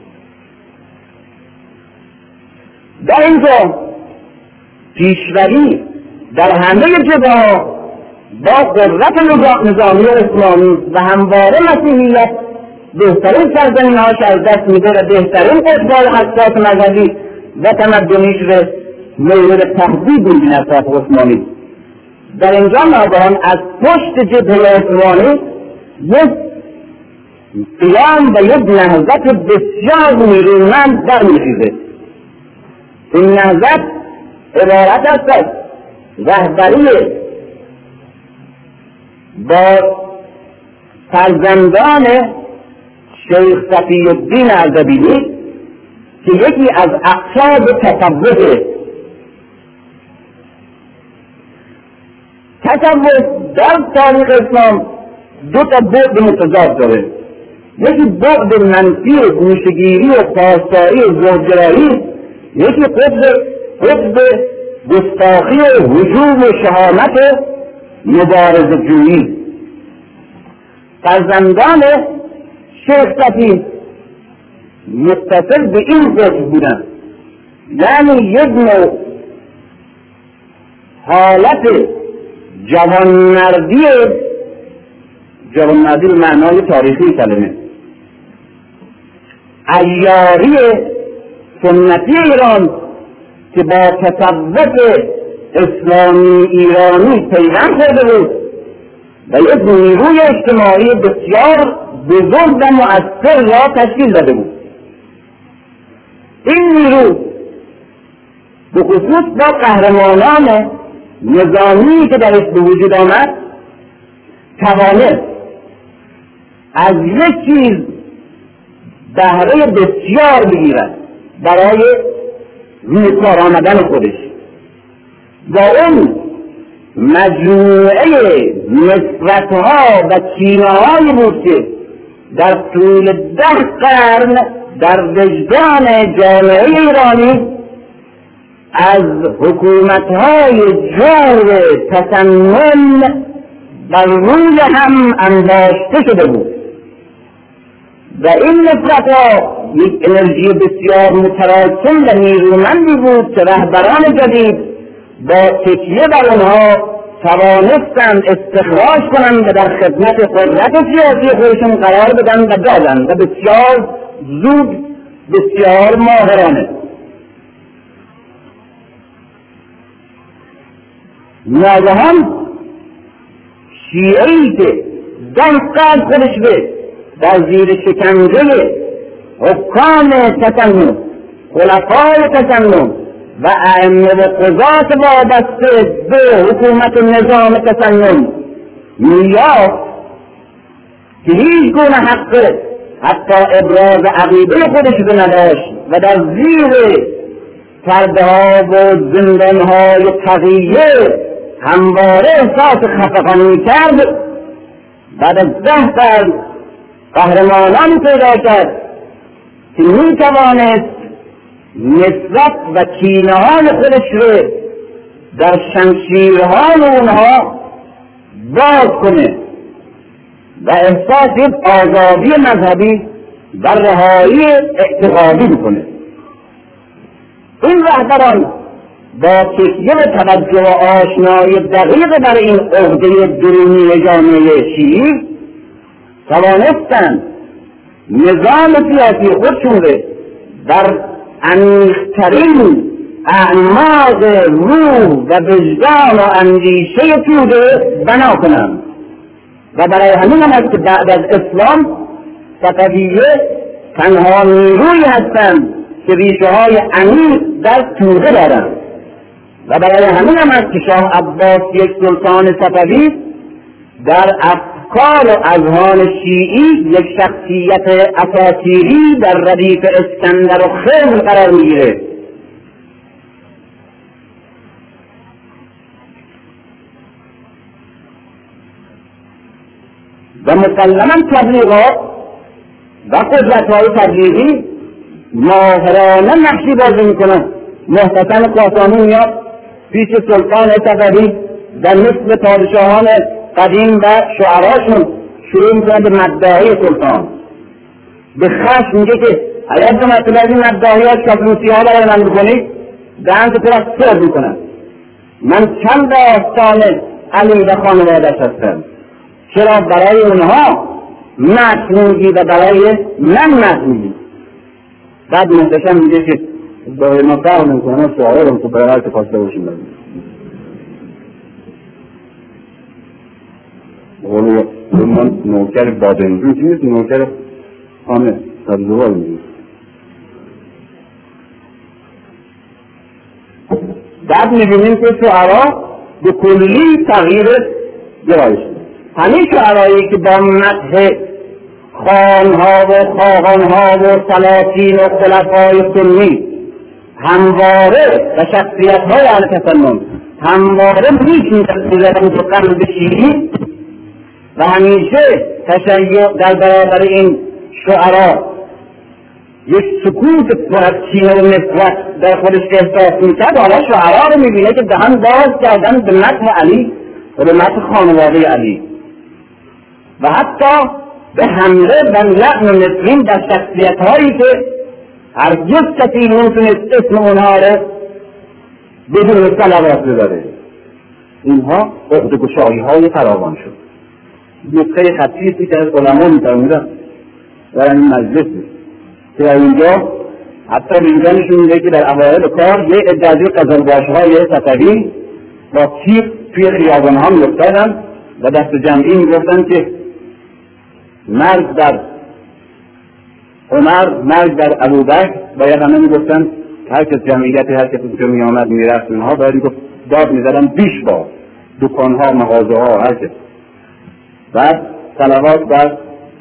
Speaker 1: در اینجا پیشروی در همه جبهه با قدرت نظامی اسلامی و همواره مسیحیت بهترین سرزمین‌هاش از دست میده و بهترین قطب‌های حساس مذهبی و تمدنیش رو مورد تهدید می‌بینه اطراف عثمانی. در اینجا ناگهان از پشت جبهه عثمانی یک قیام و یک نهضت بسیار نیرومند برمی‌خیزه. این نهضت عبارت است از رهبری با فرزندان شیخ صفی الدین اردبیلی که یکی از اقطاب تصوف در تاریخ اسلام دو تا بعد متضاد داره. یکی بعد منفی گوشه‌گیری و پاسداری و زوج‌گرایی، یکی قطب گستاخی و هجوم و شهامت و مبارزه جویی. فرزندان شیخ صفی متصل به این قطب بودن، یعنی یک نوع حالت جوانمردی به معنای تاریخی کلمه، عیاری سنتی ایران که با تصوف اسلامی ایرانی پیوند خورده بود و یک نیروی اجتماعی بسیار بزرگ و مؤثر را تشکیل داده بود. این نیرو به خصوص با قهرمانان نظامی که درش به وجود آمد توانست از یک چیز بهره بسیار بگیرد برای روی کار آمدن خودش، و اون مجموعه نسبتها و کینه‌هایی بود که در طول 10 قرن در وجدان جامعه ایرانی
Speaker 2: از حکومت‌های جور تسنن بر روی هم انباشته شده بود و این نفرت‌ها یک انرژی بسیار متراکم و نیرومندی بود که رهبران جدید با تکیه بر آنها توانستند استخراج کنند و در خدمت قدرت سیاسی خودشون قرار بدن و دادند و بسیار زود، بسیار ماهرانه. ناگهان شیعه‌ای که دستقدر خودش به در زیر شکنجه حکام تسنن، خلفای تسنن و ائمه و قضات وابسته به حکومت نظام تسنن می‌یافت که هیچ گونه حتی ابراز عقیده خودش رو نداشت و در زیر پرده‌ها و زندان‌های تقیه همواره احساس خفقانی کرد. بعد از 10 سال قهرمانانی پیدا کرد که می‌توانست نسبت و کینه‌های خودش رو در شمشیرهای اونها باز کنه و احساس یک آزادی مذهبی و رهایی اعتقادی بکنه. این رهبران با تکیه به توجه و آشنایی دقیق بر این عقده درونی جامعه شیعی توانستند نظام سیاسی خودشون رو در عمیق‌ترین اعماق روح و وجدان و اندیشه توده بنا کنند و برای همین هم است که بعد از اسلام صفویه تنها نیروی هستند که ریشه‌های عمیق در توده دارند و برای همین هم است که شاه عباس یک سلطان صفوی در افکار و اذهان شیعی یک شخصیت اساطیری در ردیف اسکندر و خضر قرار میگیره. و مسلما تبلیغات و قدرت‌های تبلیغی ماهرانه نقشی بازی میکنن. محتسن قاسمی میاد پیش سلطان صفوی در مثل پادشاهان قدیم و شعراشون شروع میکنن به مداحی سلطان. به خشم میگه که اگر تو مثلا این مداحی ها چاپلوسی ها برای من بکنی دهنت تو را سر میکنم. من چند داستان علی و خانوادش هستم، چرا برای اونها متن میگی و برای من متن میگی؟ بعد محتشم میگه که باید ما فرق میکنم شعرارم تو برای هر که خواسته باشیم بریم. قولو من نوکر بادنجون که نیست، نوکر خانه سبزوال میگه. بعد میبینیم که شعرها به کلی تغییر گرایش. همین شعرهایی که با مدح خانها و خاقانها و سلاطین و خلفای سنی همواره و شخصیت‌های اهل تسنن همواره می‌شنیدن تو قلب شیعی و همیشه تشیع در برابر این شعرا یک سکوت پر از کینه و نفرت در خودش احساس می‌کرد. حالا شعرا رو می‌بینه که دهن باز کردن به مدح علی و به مدح خانواده علی و حتی به حمله و لعن و نفرین در شخصیت‌هایی که هرگز کسی نمی‌تونست اسم اونها رو بدون صلوات ببره. اینها عقده‌گشایی‌های فراوان شد. نکته خطیری که از علما می‌فرمودن در این مجلس که اینجا حتی می‌گنشون میگه که در اوایل کار یه عده از قزلباش‌های صفوی با تیغ توی خیابان‌ها می‌افتادن و دست جمعی می‌گفتن که مرگ در عمر، مرگ در ابوبکر. باید همه میگفتن هر کس جمعیتی هر کس که میامد میرفت اونها باید میگفت داد میزدن بیش با دکانها، مغازه‌ها، هر کس. بعد صلوات بر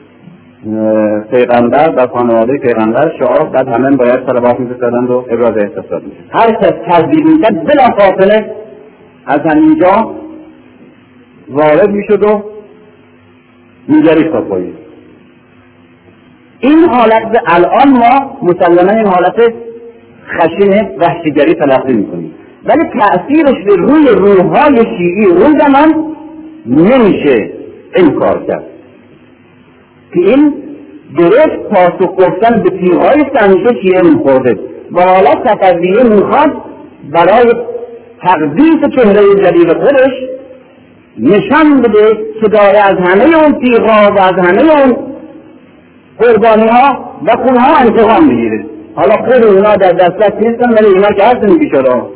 Speaker 2: پیغمبر، بر خانواده پیغمبر، شعار. بعد همه باید صلوات می‌فرستادن و ابراز احساسات می‌کرد. هر کس تکذیب می‌کرد بلافاصله از همینجا وارد میشد و میگریست تا پایین. این حالت الان ما مسلماً این حالت خشن وحشیگری تلقی میکنیم، ولی تأثیرش به روی روحهای شیعی اون زمان نمیشه انکار کرد که این درست پاسخ گفتن به تیغهای همیشه شیعه میخورده و حالا صفویه میخواد برای تقدیس چهره جدید خودش نشان بده که داره از همه اون تیغها و از همه اون قربانی ها و خونها انتقام میگیره. حالا خود اونا در دسترس نیستن ولی اینا که هست میگی شده.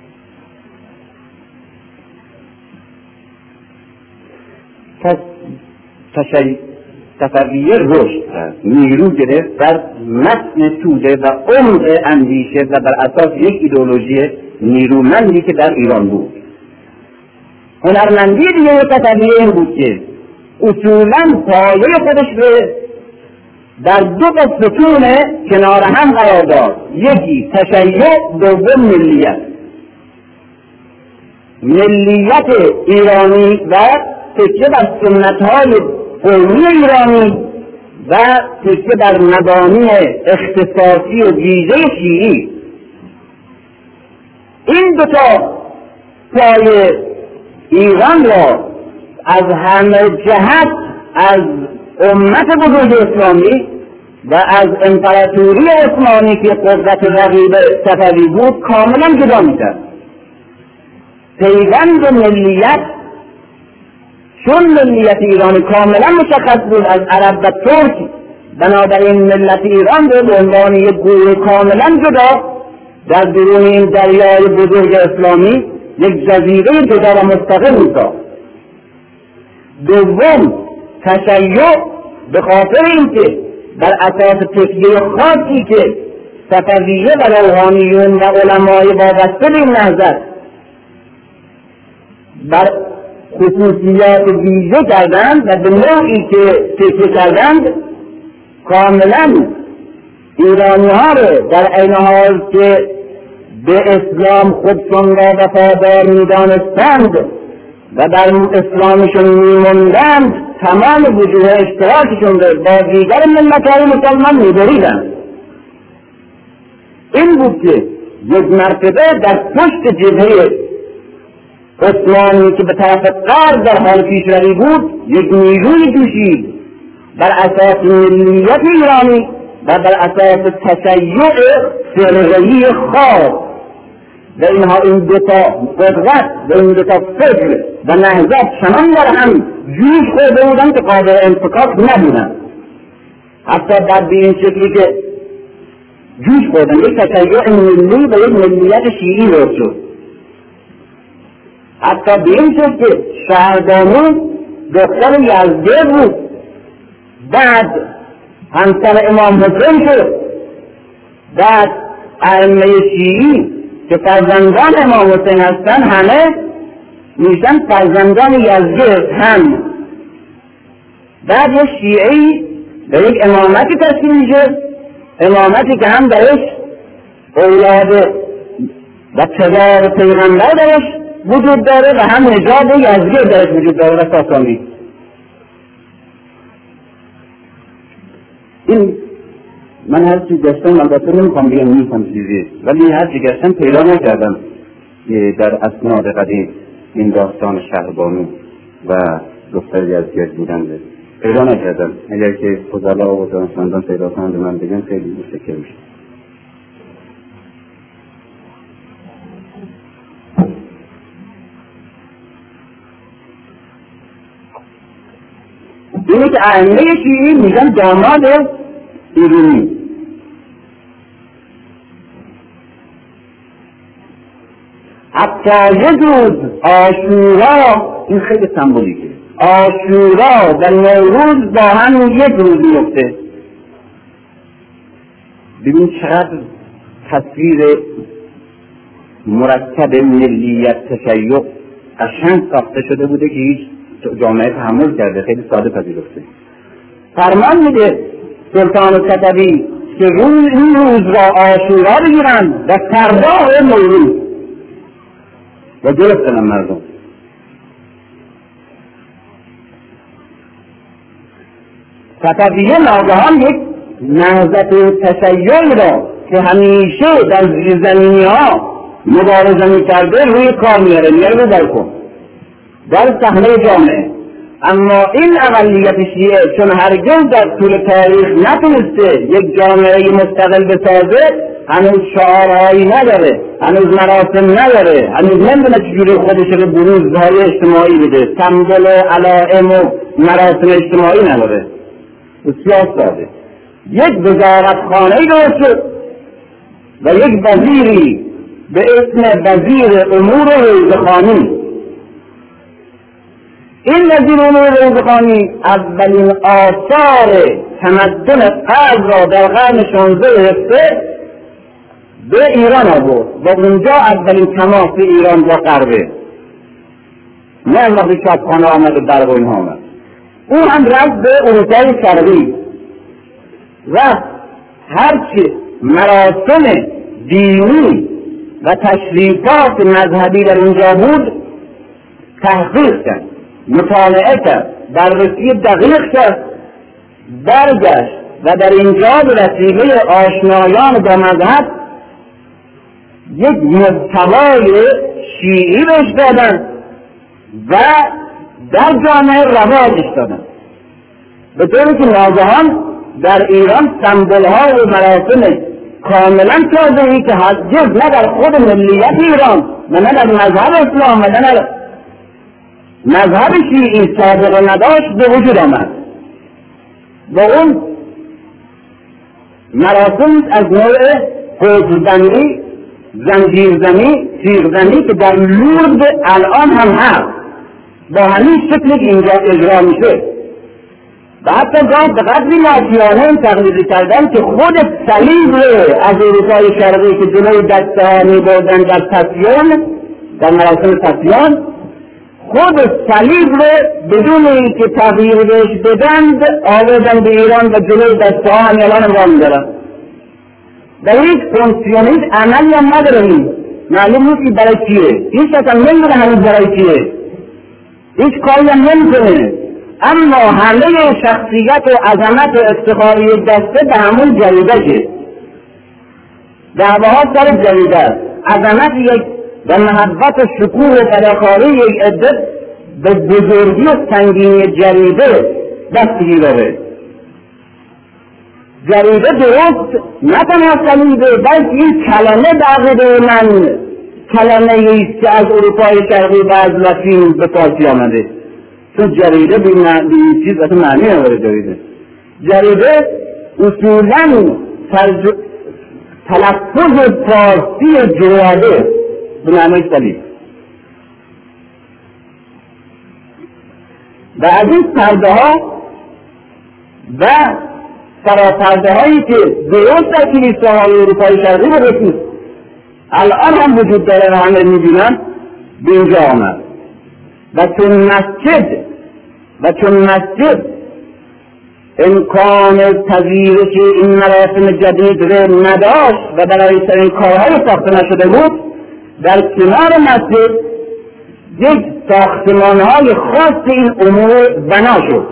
Speaker 2: صفویه رشد کرد، نیرو گرفت در متن توده و عمق اندیشه و بر اساس یک ایدئولوژی نیرومندی که در ایران بود. هنرمندی دیگه صفویه این بود که اصولا پایه خودش رو در دو ستون کنار هم قرار داد، یکی تشیع، دوم ملیت. ملیت ایرانی و تکیه بر سنت‌های قومی ایرانی و تکیه بر مبانی اختصاصی و ویژه شیعی. این دوتا پایه ایران را از همه جهت از امت بزرگ اسلامی و از امپراتوری عثمانی که قدرت رقیب صفوی بود کاملا جدا می‌کرد. پیوند ملیت، چون ملیت ایرانی کاملا مشخص بود از عرب و ترک، بنابراین ملت ایران رو به عنوان یک گروه کاملا جدا در درون این دریای بزرگ اسلامی یک جزیره جدا و مستقل می‌ساخت. دوم، تشیع به خاطر اینکه بر اساس تکیه خاصی که صفویه و روحانیون و علمای وابسته به این نهضت بر خصوصیات ویژه کردند و به نوعی که تکیه کردند کاملا ایرانی ها رو در عین حال که به اسلام خودشون را وفادار می‌دانستند و در اسلامشون می‌ماندند، تمام وجوه اشتراکشون رو با دیگر ملت‌های مسلمان می‌بریدند. این بود که یک مرتبه در پشت جبهه عثمانی که به طرف غرب در حال پیشروی بود یک نیروی جوشید بر اساس ملیت ایرانی و بر اساس تشیع فرقه‌ای خاص و اینها این دوتا قدرت و این دوتا فکر و نهضت چنان در هم جوش خورده بودن که قادر انفکاک نبودن. حتی بعد به این شکلی که جوش خوردن یک تشیع ملی و یک ملیت شیعی رشد شد. حتی به این شد که شهردامون دختر یزده بود، بعد همسر امام حسین شد، بعد ائمه شیعی که فرزندان امام حسین هستن همه میشن فرزندان یزده هم. بعد یک شیعی به یک امامتی تشکیل میشه، امامتی که هم درش اولاد و پدر پیغمبر درش وجود داره و هم نژاد یزدی درش وجود داره و ساسانی. این من هر چی گشتم، البته نمیخوام بگم نیستم چیزی، ولی هر چی گشتم پیدا نکردم که در اسناد قدیم این داستان شهربانو و دختر یزدی بودن پیدا نکردم. اگر که فضلا و دانشمندان پیدا کنند به من بگن خیلی متشکر میشم. اینه که ائمه شیعی میگن داماد ایرانی. حتی یک روز عاشورا، این خیلی سمبولیکه، عاشورا و نوروز با هم یک روز میفته. ببین چقدر تصویر مرکب ملیت تشیع قشنگ ساخته شده بوده که هیچ جامعه تحمل کرده، خیلی ساده پذیرفته. فرمان میده سلطان صفوی که این روز را عاشورا بگیرند و فردا نوروز و گرفتن مردم. صفویه ناگهان یک نهضت تشیعی را که همیشه در زیرزمینی ها مبارزه میکرده روی کار میاره رو برکن در صحنه جامعه. اما این اقلیت شیعه چون هرگز در طول تاریخ نتونسته یک جامعه مستقل بسازه، هنوز شعارهایی نداره، هنوز مراسم نداره، هنوز نمیدونه چجوری خودش رو بروزهای اجتماعی بده، سمبل و علائم و مراسم اجتماعی نداره. بسیار ساده یک وزارتخانه‌ای درست شد و یک وزیری به اسم وزیر امور روزخوانی. این وزیر امور روزخوانی اولین آثار تمدن غرب را در قرن 16 هفته به ایران آورد و اونجا اولین تماس ایران با غربه، نه وقتی چاپخانه آمد و برق و اینها آمد. او هم رفت به اروپای شرقی و هرچی مراسم دینی و تشریفات مذهبی در اونجا بود تحقیق کرد، مطالعه کرد، بررسی دقیق کرد، برگشت و در اینجا به وسیله آشنایان با مذهب یک محتوای شیعی بهش دادن و در جامعه رواجش دادن، به طوری که ناگهان در ایران سمبول‌ها و مراسم کاملا تازه‌ای که هرگز نه در خود ملیت ایران و نه در مذهب اسلام و نه در مذهب شیعی سابقه نداشت به وجود آمد. و اون مراسم از نوع حوض‌زنی، زنجیرزنی، تیغزنی که در لورد الان هم هست با همین شکل اینجا اجرا میشه و حتی گاه به قدری ناشیانه این تقلید کردن که خود صلیب از اروپای شرقی که جلوی دسته ها میبردن در پسیون، در مراسم پسیون، خود صلیب بدون اینکه تغییر بهش بدند آوردن به ایران و جلوی دسته ها هم الان امران دارن. در هیچ فونکسیونیت عملی هم نداریم، معلوم نیست که برای چیه، هیچ کس هم نمیدونه هنوز برای چیه، هیچ کاری هم نمیکنه. اما همه شخصیت و عظمت و افتخار یک دسته به همون جریده‌شه، دعواها سر جریده است، عظمت یک و محبت و شکوه و فداکاری یک عده به بزرگی و سنگینی جریده دستگیر داره. جریده درست نه تنها صلیبه بلکه این کلمه در من کلمه ایست که از اروپای شرقی و از لاتین به فارسی آمده، چون جریده به این چیز اصلا معنی نداره. جریده اصولا تلفظ فارسی جواده به معنی صلیب و از این پرده ها و سراپرده هایی که درست در کلیساهای اروپای شرقی و رسید الان هم وجود داره و همه میبینن به اینجا آمد. و چون مسجد امکان پذیرش این مراسم جدید رو نداشت و برای این کارهای ساخته نشده بود، در کنار مسجد یک ساختمانهای خاص این امور بنا شد.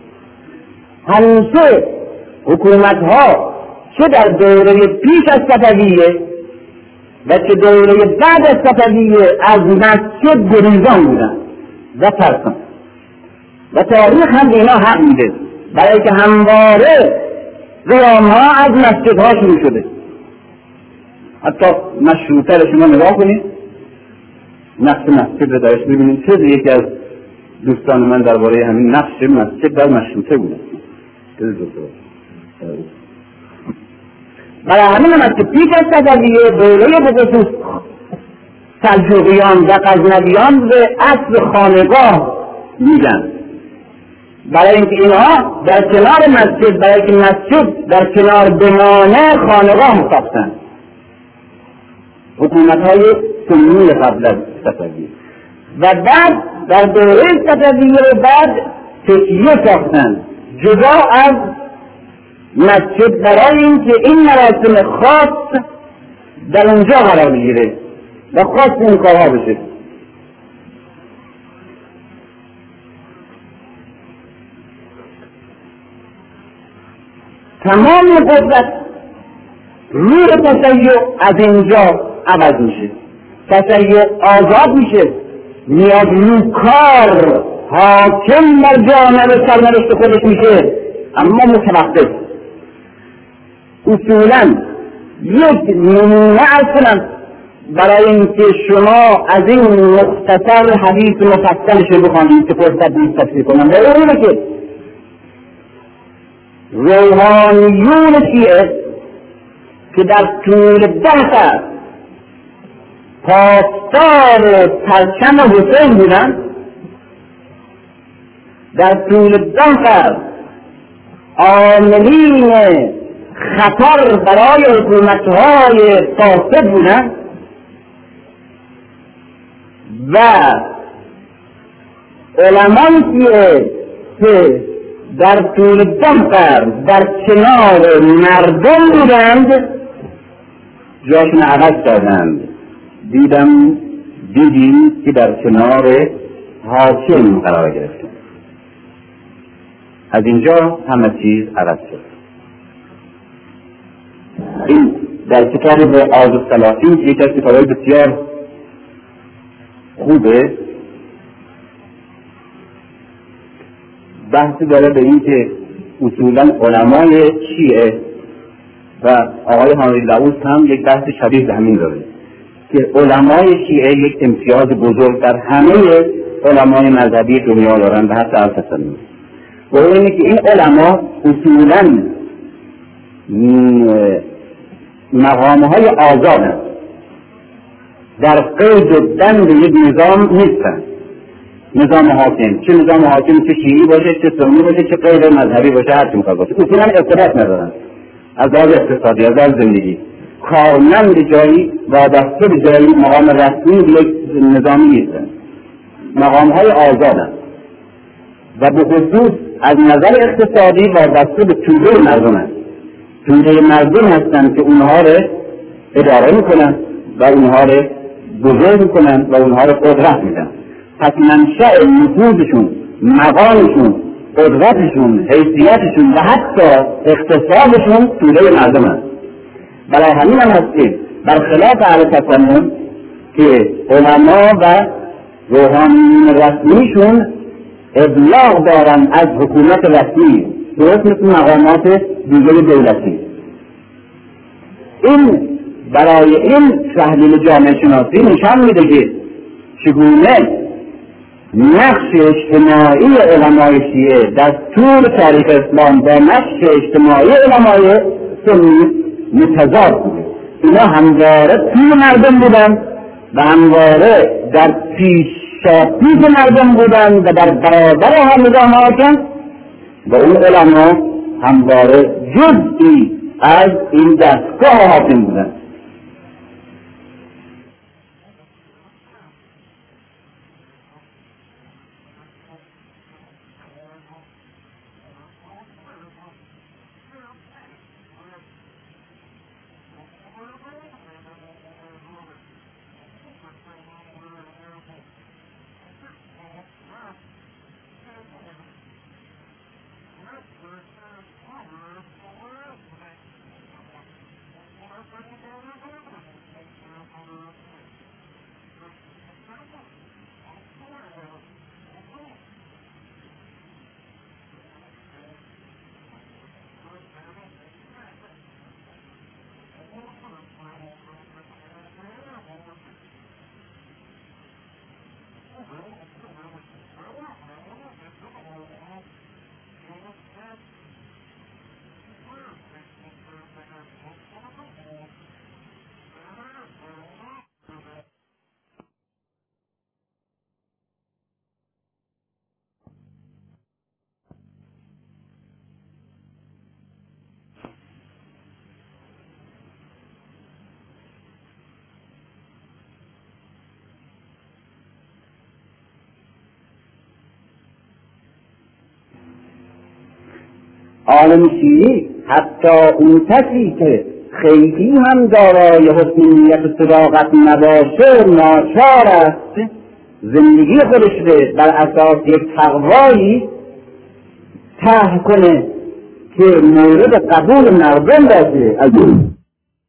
Speaker 2: همیشه حکومتها چه در دوره پیش از صفویه و چه دوره بعد از صفویه از مسجد گریزان بودن و ترسان و تاریخ هم اینا حق میده، برای که همواره قیامها از مسجدها شروع شده. حتی مشروطه رو شما نگاه کنید، نقش مسجد رو درش ببینید. چه یکی از دوستان من درباره همین نقش مسجد در مشروطه بوده. برای همین است که پیش از صفویه دوره به خصوص سلجوقیان و غزنویان به اصل خانقاه میدن، برای اینکه اینها در کنار مسجد، برای که مسجد در کنار بمانه خانقاه ساختن حکومت‌های سنی قبل از صفویه و بعد در دوره صفویه بعد تکیه ساختن جدا از مسجد برای اینکه این مراسم خاص در اونجا قرار بگیره و خاص این کارها بشه. تمام قدرت روح تشیع از اینجا عوض میشه، تشیع آزاد میشه، میاد رو کار حاکم بر جامعه سرنوشت خودش میشه، اما متوقف. اصولا یک نمونه اصلا برای اینکه شما از این مختصر حدیث مفصلش بخوانید که فرصت نیست تفسیر کنم، و اینه که روحانیون شیعه که در طول 10 سال پاسدار پرچم حسین بودن، در طول 10 سال عاملین خطر برای حکومت‌های فاسد بودن و علمایی که در طول 10 قرن در کنار مردم بودند جاشون عوض کردند. دیدیم که در کنار حاکم قرار گرفتند. از اینجا همه چیز عوض شد. این در کتاب آز السلاطین که یک از کتاب‌های بسیار خوبه بحثی داره به این که اصولا علمای شیعه و آقای هانری لئوس هم یک بحث شبیه به همین داره که علمای شیعه یک امتیاز بزرگ در همه علمای مذهبی دنیا دارن و حتی التصنی و اینه که این علما اصولا مقامهای آزادن، در قید و بند یک نظام نیستن. نظام حاکم، چه نظام حاکم چه شیعی باشه چه سنی باشه چه غیر مذهبی باشه هر چی میخواد باشه، اصولا ارتباط ندارن از لحاظ اقتصادی، از لحاظ زندگی. کارمند جایی وابسته به جایی مقام رسمی به یک نظامی نیستن، مقامهای آزادن و به خصوص از نظر اقتصادی وابسته به توده مردم هست. توده مردم هستن که اونها رو اداره میکنن و اونها رو بزرگ میکنن و اونها رو قدرت میدن. پس منشأ نفوذشون، مقامشون، قدرتشون، حیثیتشون و حتی اقتصادشون توده مردم هست. برای همین هم هست که برخلاف اهل تسنن که علما و روحانیون رسمیشون ابلاغ دارن از حکومت رسمی، درست مثل مقامات دیگر دولتی. این برای این تحلیل جامعه شناسی نشان میده که چگونه نقش اجتماعی علمای شیعه در طول تاریخ اسلام با نقش اجتماعی علمای سنی متضاد بوده. اینا همواره توی مردم بودن و همواره در پیش مردم بودن و در برابر هم نظام حاکم و اون علما همواره جزئی از این دستگاه حاکم بودن. عالم شیعی حتی اون کسی که خیلی هم دارای حسن نیت و صداقت نباشه ناچار است زندگی خودش رو بر اساس یک تقوایی طرح کنه که مورد قبول مردم باشه. از اون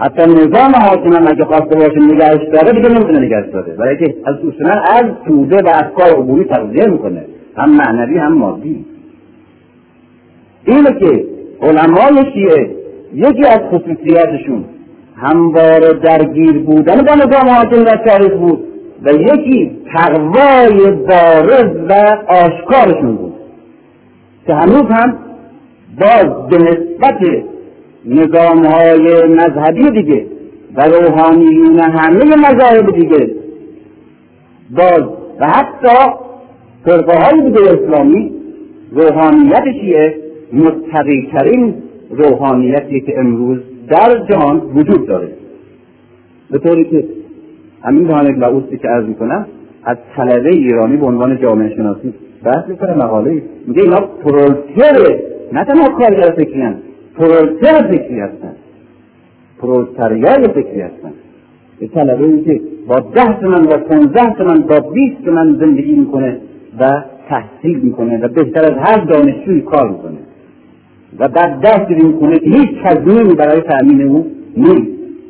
Speaker 2: حتی نظام حاکم هم اگه خواسته باشه نگهش داره دیگه نمیتونه نگهش داره، برای که از اصولا از توده و افکار عبوری تغذیه میکنه، هم معنوی هم مادی. اینه که علمای شیعه یکی از خصوصیاتشون همواره درگیر بودن با نظام حاکم در تاریخ بود و یکی تقوای بارز و آشکارشون بود که هنوز هم باز به نسبت نظامهای مذهبی دیگه و روحانیون همه مذاهب دیگه باز و حتی فرقه‌های دیگه اسلامی روحانیت شیعه متقی‌ترین روحانیتی که امروز در جهان وجود داره، به طوری که همین دهان لعوسی که عرض میکنم از طلبه ایرانی به عنوان جامعه شناسی بحث میکنه، مقاله میگه اینا پرولتر نه تنها کارگر فکری هستن، پرولتر فکری هستن، پرولتریای فکری هستن. به طلبه ای که با 10 تومن و 15 تومن با 20 تومن زندگی میکنه و تحصیل میکنه و بهتر از هر دانشجوی کار میکنه و بعد دست میکنه که هیچ تضمینی برای تأمین او نیست.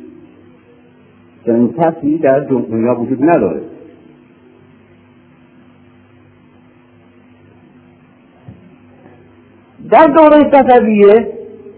Speaker 2: چنین کسی در دنیا وجود نداره. در دوره صفویه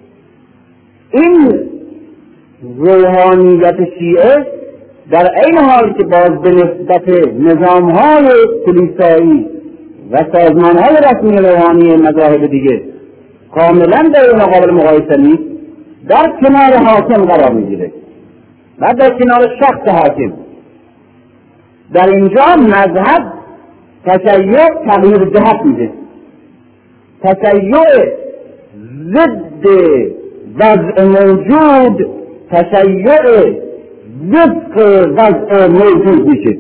Speaker 2: این روحانیت شیعه در این حال که باز به نسبت نظامهای کلیسایی و سازمانهای رسمی روحانی مذاهب دیگه کاملا در این مقابل مقایسه نیست، در کنار حاکم قرار میگیره و در کنار شخص حاکم. در اینجا مذهب تشیع تغییر جهت میده، تشیع ضد وضع موجود، تشیع وفق وضع موجود میشه.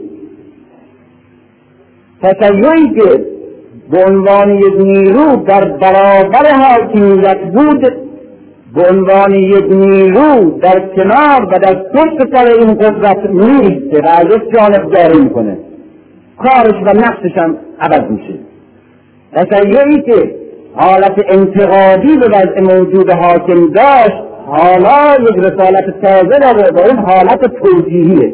Speaker 2: تشیعی که به عنوان یک نیرو در برابر حاکمیت بود، به عنوان یک نیرو در کنار و در پشت سر این قدرت نیست و از یک جانب جاری میکنه، کارش و نقشش هم عوض میشه. تشیعی که حالت انتقادی به وضع موجود حاکم داشت، حالا یک رسالت تازه داره و اون حالت توجیهیه.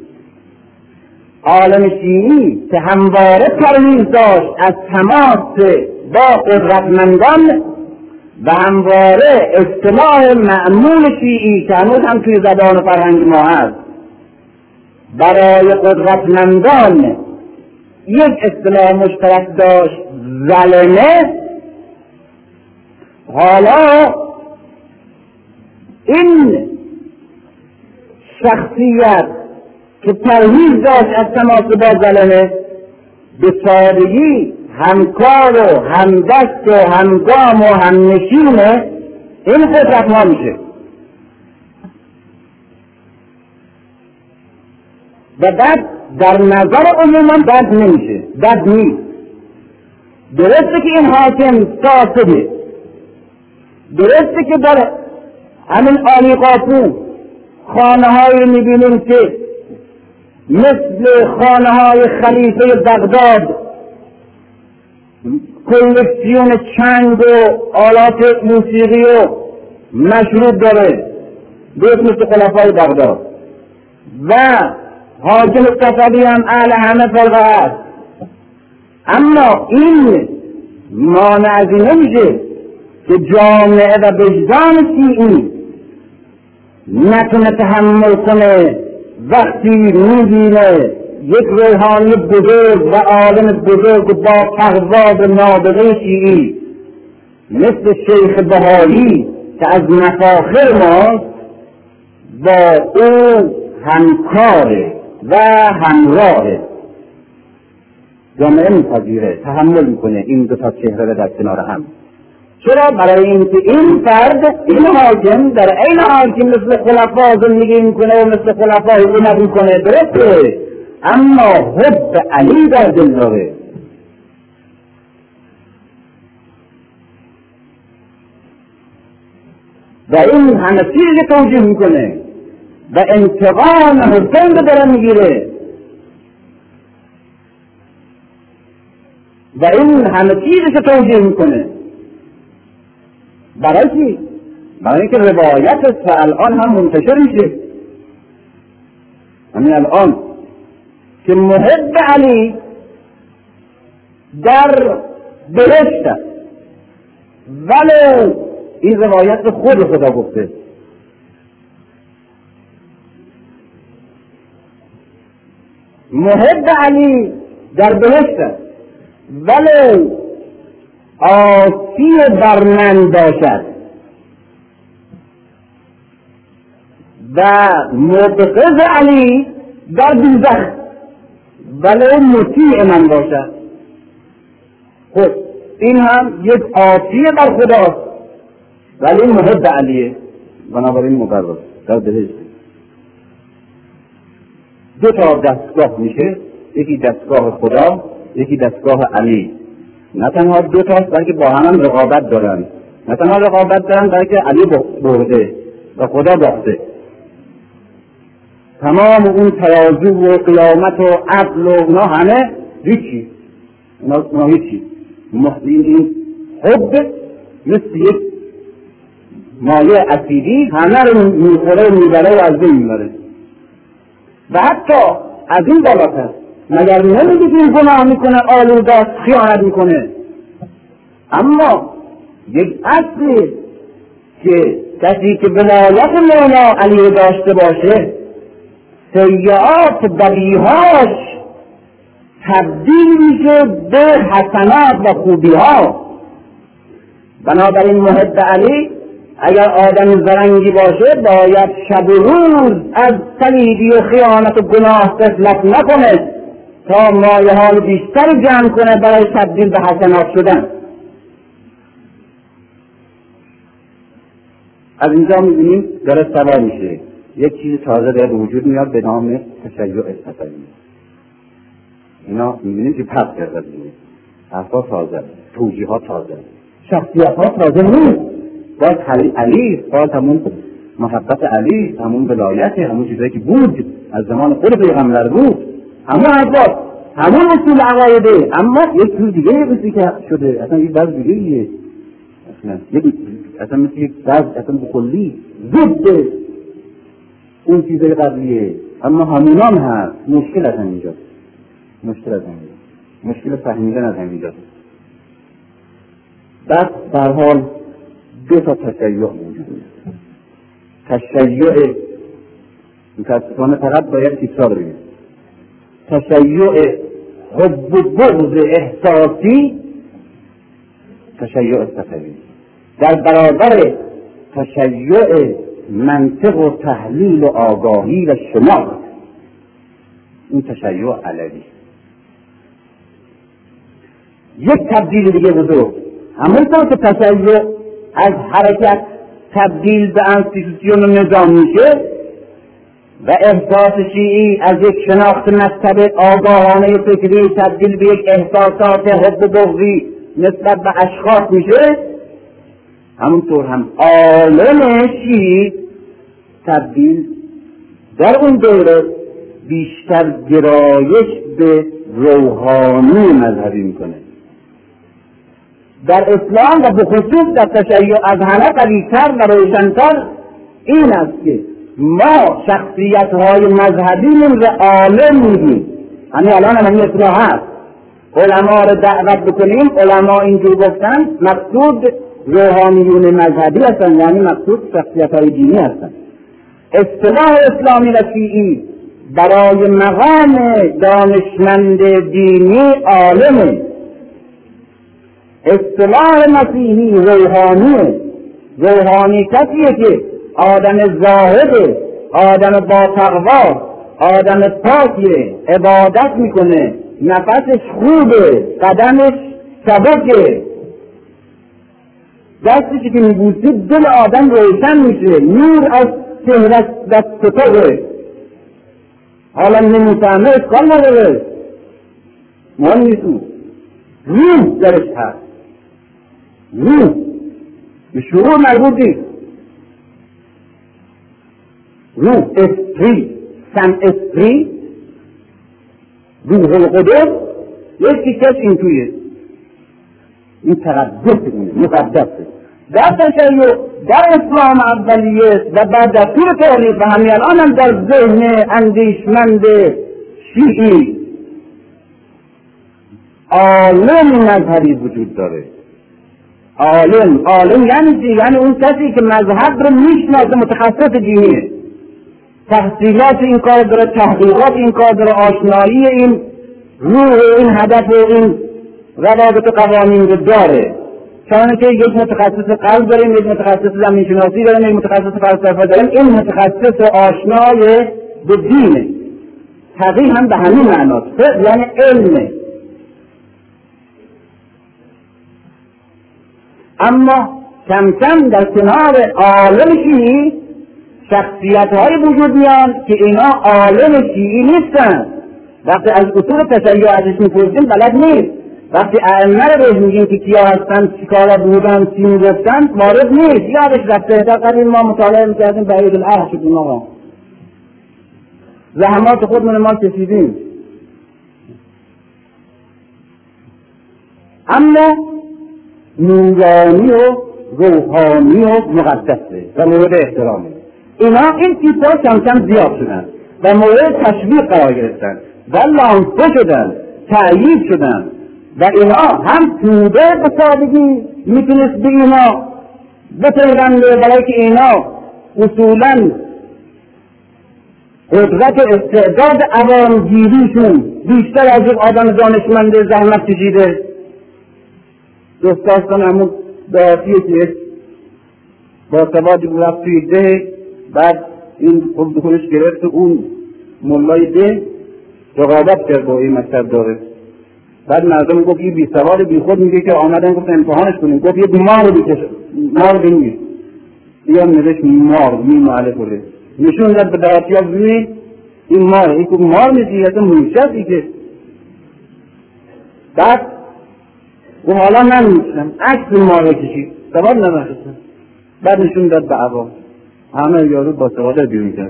Speaker 2: عالم شیعی که همواره پرهیز داشت از تماس با قدرتمندان و همواره اصطلاح معمول شیعی که هنوز هم توی زبان فرهنگ ما هست برای قدرتمندان یک اصطلاح مشترک داشت، ظلمه. حالا این شخصیت که پرهیز داشت از تماس با ظلمه به سادگی همکار و همدست و همگام و همنشینه این قدرت‌ها میشه و بعد در نظر عموما بد نمیشه، بد نیست. درسته که این حاکم فاسده، درسته که در همین آلی قاپو خانه هایی میبینیم که مثل خانه های خلیفه بغداد کلکسیون چنگ و آلات موسیقی و مشروب داره، درست مثل خلفای بغداد. و حاکم صفوی هم اهل همه فرقه است، اما این مانع از این نمیشه که جامعه و وجدان شیعی نتونه تحمل کنه وقتی میبینه یک روحانی بزرگ و عالم بزرگ با تقوا نابغه شیعی مثل شیخ بهایی که از مفاخر ما با او همکاره و همراهه. جامعه میپذیره، تحمل میکنه این دو تا چهره در کنار هم. چرا؟ برای اینکه این فرد، این حاکم در عین حال که مثل خلفا زندگی میکنه و مثل خلفا حکومت میکنه، درسته، اما حب علی در دل داره. و این همه چیزی توجیه میکنه و انتقام حسین رو داره میگیره و این همه چیزی که توجیه میکنه. برای چی؟ برای اینکه روایتش و الان هم منتشر میشه. همین الان که محب علی در بهشت است، ولی این روایت به خود خدا گفته. محب علی در بهشت است ولی آسی بر من باشد و مبغض علی در دوزخ ولی مطیع من باشد. خب این هم یک آسی بر خداست ولی محب علیه، بنابراین مقرر در بهشت. دو تا دستگاه میشه، یکی دستگاه خدا، یکی دستگاه علی. نه تنها دو تاست بلکه با هم رقابت دارن. نه تنها رقابت دارن بلکه علی برده و خدا باخته. تمام اون ترازو و قیامت و عدل و اونا همه هیچی، اونا هیچی. این حب مثل یک مایه اسیدی همه رو میخوره میبره و از بین میبره. و حتی از این بالاتر مگر نمیگه که این گناه میکنه، آلوداست، خیانت میکنه، اما یک اصلی که کسی که ولایت مولا علی داشته باشه سیئات بدیهاش تبدیل میشه به حسنات و خوبیها. بنابراین محب علی اگر آدم زرنگی باشه باید شب و روز از صلیبی و خیانت و گناه غفلت نکنه تا مایه های بیشتر جمع کنه برای تبدیل به حسنات شدن. از اینجا میبینیم داره سوار میشه، یک چیز تازه داره به وجود میاد به نام تشیع صفوی. اینا میبینیم که پس کرده بینیم، حرفا تازه، توجیهات تازه، شخصیت ها تازه نیست. باز علی، باز همون محبت علی، همون ولایت، همون چیزایی که بود از زمان خود پیغمبر بود، همون حرفا، همون اصول عقایده، اما یک چیز دیگه یه که شده، اصلا یک بعض دیگه یه اصلا مثل یک بعض اصلا بکلی ضد اون چیزای قبلیه، اما همونان هست. مشکل از همینجا، مشکل فهمیدن از همینجا. بعد در حال دو تا تشیع موجود است. تشیع متاسفانه فقط باید تکرار بگیم، تشیع حب و بغض احساسی، تشیع صفوی در برابر تشیع منطق و تحلیل و آگاهی و شناخت، این تشیع علوی. یک تبدیل دیگه بزرگ، همونطور که تشیع از حرکت تبدیل به انستیتوسیون نظام میشه و احساس شیعی از یک شناخت مکتب آگاهانه فکری تبدیل به یک احساسات حب و بغضی نسبت به اشخاص میشه، همونطور هم عالم شیعی تبدیل در اون دوره بیشتر گرایش به روحانی مذهبی میکنه. در اسلام و به خصوص در تشیع از همه قوی‌تر و روشن‌تر این است که ما شخصیت‌های مذهبیمون را عالم میگیم. همین الان هم این اصلاح هست، علما را دعوت بکنیم، علما اینجور گفتن، مقصود روحانیون مذهبی هستن، یعنی مقصود شخصیت‌های دینی هستن. اصطلاح اسلامی و شیعی برای مقام دانشمند دینی عالمه. اصطلاح مسیحی روحانیه. روحانی کسیه که آدم زاهده، آدم با تقوا، آدم پاکیه، عبادت میکنه، نفسش خوبه، قدمش سبکه، دستشی که میبوسید دل آدم روشن میشه، نور از چهرش دست ستاره. حالا نمیفهمه اشکال نداره، مهم نیست، روح درش هست. روح به شروع مربوط نیست. روح اسپری، سم اسپری، روح القدس، یک تیکش این تویه، این تقدس اونه، مقدسه. در تشیع در اسلام اولیه و بعد در طول تاریخ و همین الان هم در ذهن اندیشمند شیعی عالم مذهبی وجود داره. عالم یعنی چی؟ یعنی اون کسی که مذهب رو میشناسه، متخصص دینیه، تحصیلات این کار داره، تحقیقات این کار داره، آشنایی این روح و این هدف و این روابط قوانین رو داره. چون که یک متخصص قلب داریم، یک متخصص زمین شناسی داریم، یک متخصص فلسفه داریم، این متخصص آشنای به دینه. تقیی هم به همین معناست، یعنی علمه. اما کم کم در کنار عالم شیعی شخصیت های وجود میان که اینا عالم شیعی نیستن. وقتی از اصول تشیع ازش میپرسیم بلد نیست. وقتی ائمه رو بهش میگیم که کیا هستن، چیکارا بودن، چی میگفتن، وارد نیست، یادش رفته. در قدیم ما مطالعه میکردیم بعید العهد شدیم آقا، زحمات خودمون ما کشیدیم. اما نورانی و روحانی و مقدسه و مورد احترامه. اینا این تیپا کم کم زیاد شدن و مورد تشویق قرار گرفتن و لانسه شدن، تأیید شدن و اینا هم توده به سادگی میتونست به اینا بپیونده، برای که اینا اصولا قدرت استعداد عوامگیریشون بیشتر از یک آدم دانشمند زحمت کشیده. دوستان همون دعاتیه که با سوادی بود رفت توی ده، بعد این خود خودش گرفت اون مولای ده رقابت کرد با این مکتب داره. بعد مردم گفت یه بی سواد بی خود میگه که آمدن گفت امتحانش کنیم. گفت یه مار بکشه، مار بینید بیا نوشت مار میم علف بوده نشون داد به دعاتیه ببینید این مار، این که مار میزی اصلا موشتی که. بعد و حالا من میشنم عکس ماره کشید، سواد نمشتم. بعد نشون داد به عوام، همه یارو با سواد بیرون کرده.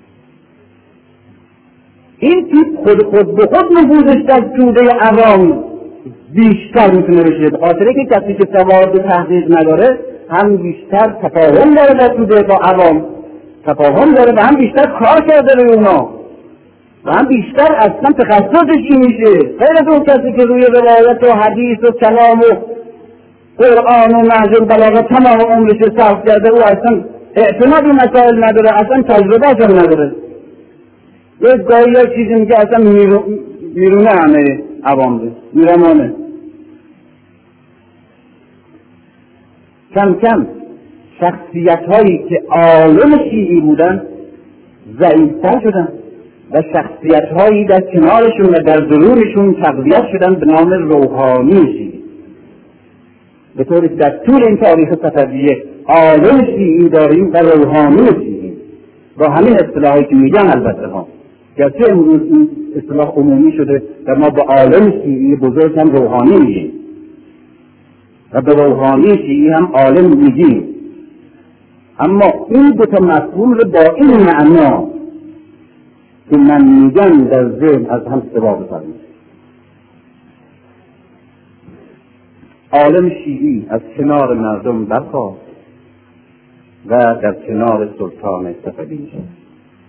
Speaker 2: این تیپ خود به خود نفوذش در توده عوام بیشتر میتونه بشه، به خاطر که کسی که سواد تحقیق نداره هم بیشتر تفاهم داره در توده با عوام، تفاهم داره و هم بیشتر کار کرده روی اونا و هم بیشتر اصلا تخصصش چی میشه. غیر از اون کسی که روی روایت و حدیث و کلام و قرآن و نهج البلاغه تمام عمرش صرف کرده، او اصلا اعتماد به مسائل نداره، اصلا تجربه‌اش هم نداره. یک گاهی یک چیزی میگه اصلا میرونه همه عوام ده، میرمانه. کم کم شخصیت هایی که عالم شیعی بودن ضعیفتر شدن و شخصیت هایی در کنارشون و در ضرورشون تقویت شدن به نام روحانی شیعی. به طوری که در طول این تاریخ صفویه عالم شیعی داریم و روحانی شیعی با همین اصطلاحی که میگن. البته ها گرچه امروز این اصطلاح عمومی شده و ما به عالم شیعی بزرگ هم روحانی میگیم و به روحانی شیعی هم عالم میگیم، اما این دو تا مفهوم رو با این معنا که من میگم در ذهن از هم سوا بفرمایید. عالم شیعی از کنار مردم برخاست و در کنار سلطان صفوی نشست.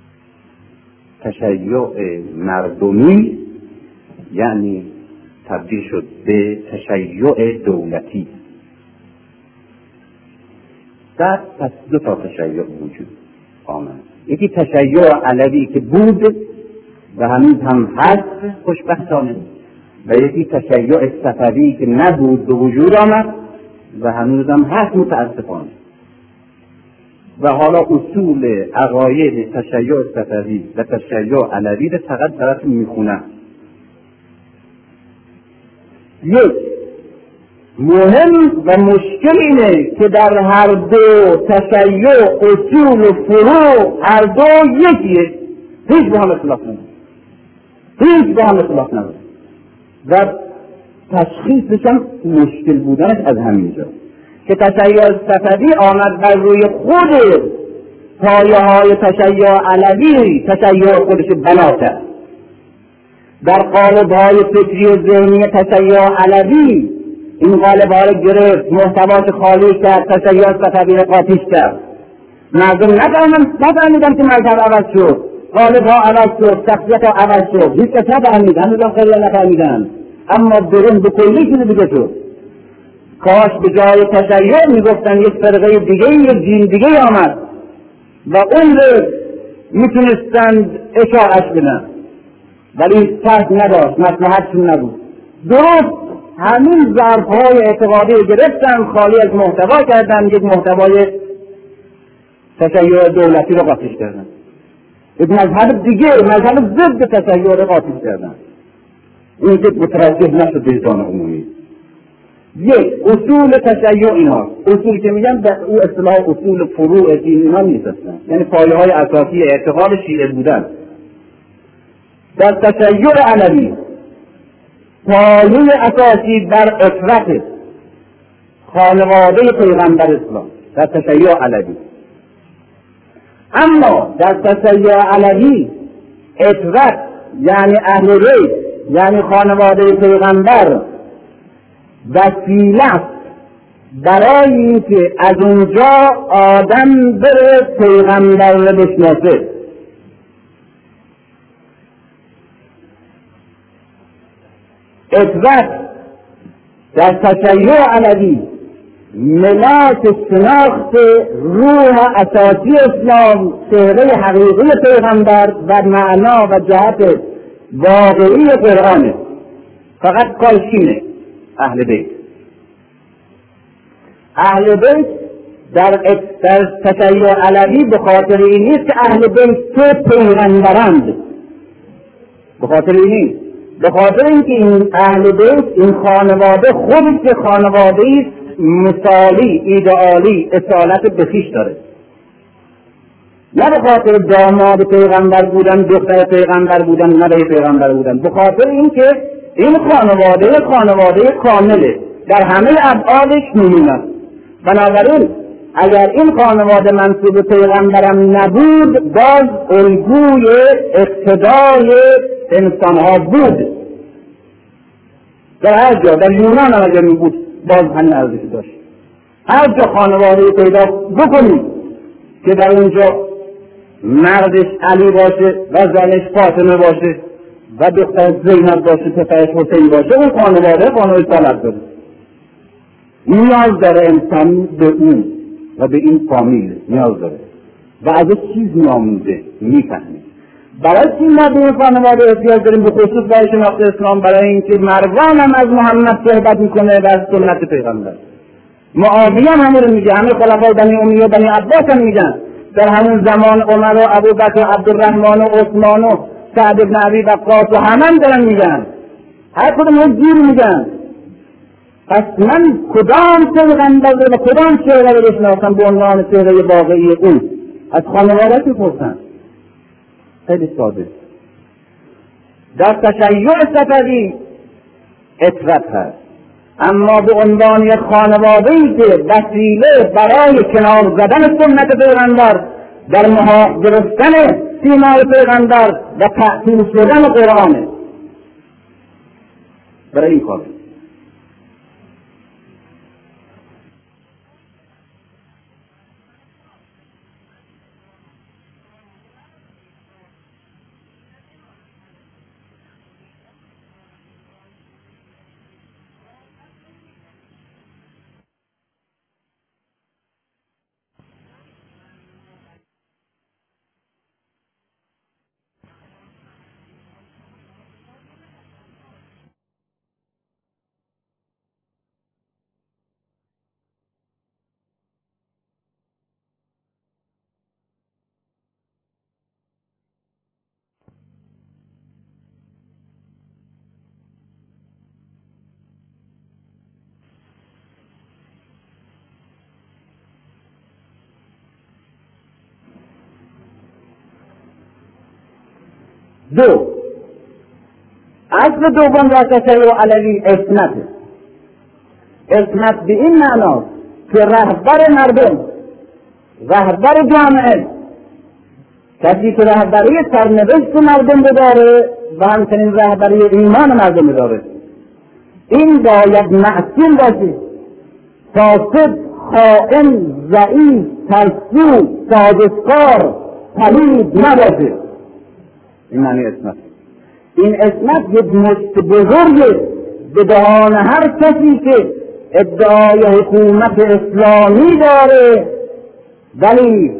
Speaker 2: تشیع مردمی یعنی تبدیل شد به تشیع دولتی. در پس دو تا تشیع وجود آمد. یکی تشیع علوی که بود و هنوز هم هست خوشبختانه، و یکی تشیع صفوی که نبود به وجود آمد و هنوز هم هست متاسفانه. و حالا اصول عقاید تشیع صفوی و تشیع علوی رو فقط براتون میخونم. یک مهم و مشکل اینه که در هر دو تشیع اصول و فروع هر دو یکیه، هیچ با هم اختلاف نداره و تشخیصش هم مشکل بودنش از همینجا که تشیع صفوی آمد بر روی خود پایه های تشیع علوی تشیع خودش بنا کرد. در قالب های فکری و ذهنی تشیع علوی این قالب ها رو گرفت، محتواش خالی کرد، تشیع صفوی رو قاطیش کرد. مردم نفهمیدن که مذهب عوض شد، قالب ها عوض شد، شخصیت ها عوض شد، هیچ کس نفهمید، هنوزم خیلی نفهمیدن، اما درون به کلی چیز دیگه شد. کاش به جای تشیع میگفتن یک فرقه دیگه، یک دین دیگه آمد و اون رو میتونستند اشاعش بدن، ولی فرق نداشت، مصلحتشون نبود. درست همین ظرفهای اعتقادی گرفتن، خالی از محتوا کردن، یک محتوای تشیع دولتی رو قاطیش کردن، یک مذهب دیگه، مذهب ضد تشیع رو قاطیش کردن. این که متوجه نشد دیدان عمومی. یک اصول تشیع اینا، اصول که میگن به او اصطلاح اصول فروع دین اینا نیست اصلا، یعنی پایه های اساسی اعتقاد شیعه بودن. در تشیع علوی پایه اساسی بر اطرت خانواده پیغمبر اسلام در تشیع علوی. اما در تشیع علوی اطرت یعنی اهل بیت یعنی خانواده پیغمبر وسیله است برای اینکه از اونجا آدم بره پیغمبر رو بشناسه. اطرت در تشیع علوی ملاک شناخت روح اساسی اسلام، چهره حقیقی پیغمبر و معنا و جهت واقعی قرآنه. فقط کارشینه اهل بیت. اهل بیت در تشیع علوی به خاطر این نیست که اهل بیت تو پیغمبرند، به خاطر این نیست، به خاطر اینکه این اهل بیت، این خانواده خودش خانواده است مثالی، ایدئالی، اصالت به خویش داره. نه به خاطر داماد پیغمبر بودن، دختر پیغمبر بودن، نوه پیغمبر بودن، به خاطر اینکه این خانواده کامله، در همه ابعادش نمونه. بنابراین اگر این خانواده منسوب پیغمبرم نبود، باز الگوی اقتدای انسانها بود. در هر جا، در یونان هم اگر می بود باز همین ارزشی داشت. هر جا خانواده پیدا بکنید که در اونجا مردش علی باشه و زنش فاطمه باشه و دختر زینب باشه، پسرش حسین باشه، اون خانواده طلب داره. نیاز داره انسان به اون و به این فامیل نیاز داره و از چیز نامونده میفهمید. برای چی ما به این خانواده احتیاج داریم؟ به خصوص برای شناخت اسلام، برای اینکه مروان هم از محمد صحبت میکنه و از سنت پیغمبر. معاویه هم همون رو میگه، همه خلفای بنی امیه و بنی عباس هم میگن. در همون زمان عمر و ابوبکر و عبدالرحمن و عثمان و سعد بن ابی وقاص و همه دارن میگن، هر کدوم یک جور میگن. پس من کدام پیغمبر و کدام چهره رو بشناسم به عنوان چهره واقعی اون؟ از خانواده میپرسن. خیلی ساده. در تشیع صفوی اطرت هست، اما به عنوان یک خانواده‌ای که وسیله برای کنار زدن سنت پیغمبر، در محاق گرفتن سیمای پیغمبر و تحصیل شدن قرآنه، برای این کار. دو، اصل دوم در تشیع علوی عصمت. عصمت به این معناست که رهبر مردم، رهبر جامعه، کسی که رهبری سرنوشت مردم بداره و همچنین رهبری ایمان مردم بداره، این باید معصوم باشه، فاسد، خائن، ضعیف، ترسو، سازشکار، پلید نباشه. این معنی اسمت. این اسمت یک مشت بزرگه به دهان هر کسی که ادعای حکومت اسلامی داره ولی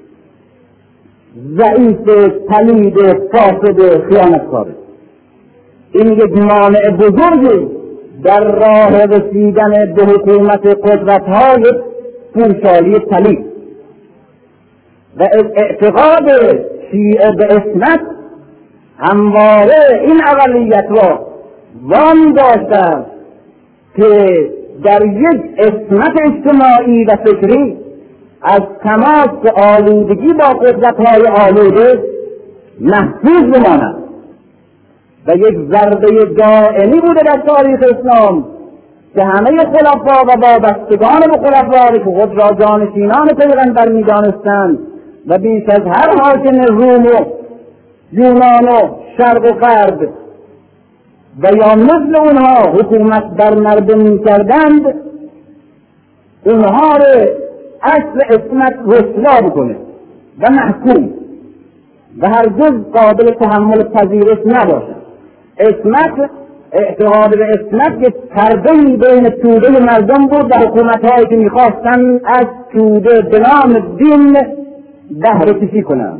Speaker 2: ضعیف، پلید، فاسد، خیانتکاره. این یک مانع بزرگه در راه رسیدن به حکومت قدرت‌های پوشالی پلید. و اعتقاد شیعه به اسمت همواره این اقلیت را وام داشته که در یک اسمت اجتماعی و فکری از تماس آلودگی با قدرت‌های آلوده محفوظ بماند و یک ضربه دائمی بوده در تاریخ اسلام که همه خلفا و وابستگان به خلفا که خود را جانشینان پیغمبر می‌دانستند و بیش از هر حاکم روم و یونان و شرق و غرب و یا مثل اونها حکومت بر مردم می‌کردند، اونها را اصل اسمت رسوا بکنه و محکوم و هرگز قابل تحمل پذیرش نباشد. اسمت، اعتقاد به اسمت یک پرده‌ای بین توده مردم بود و حکومت‌هایی که می‌خواستند از توده به نام دین بهره کشی کنند.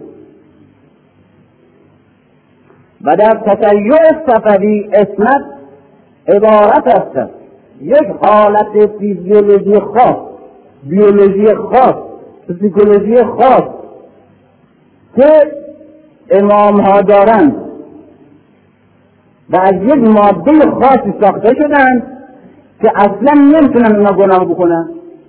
Speaker 2: و در تشیع صفوی اسمت عبارت است یک حالت فیزیولوژی خاص، بیولوژی خاص، پسیکولوژی خاص که امام‌ها دارند و از یک ماده خاصی ساخته شدند که اصلا نمیتونن اونا گناه بکنن،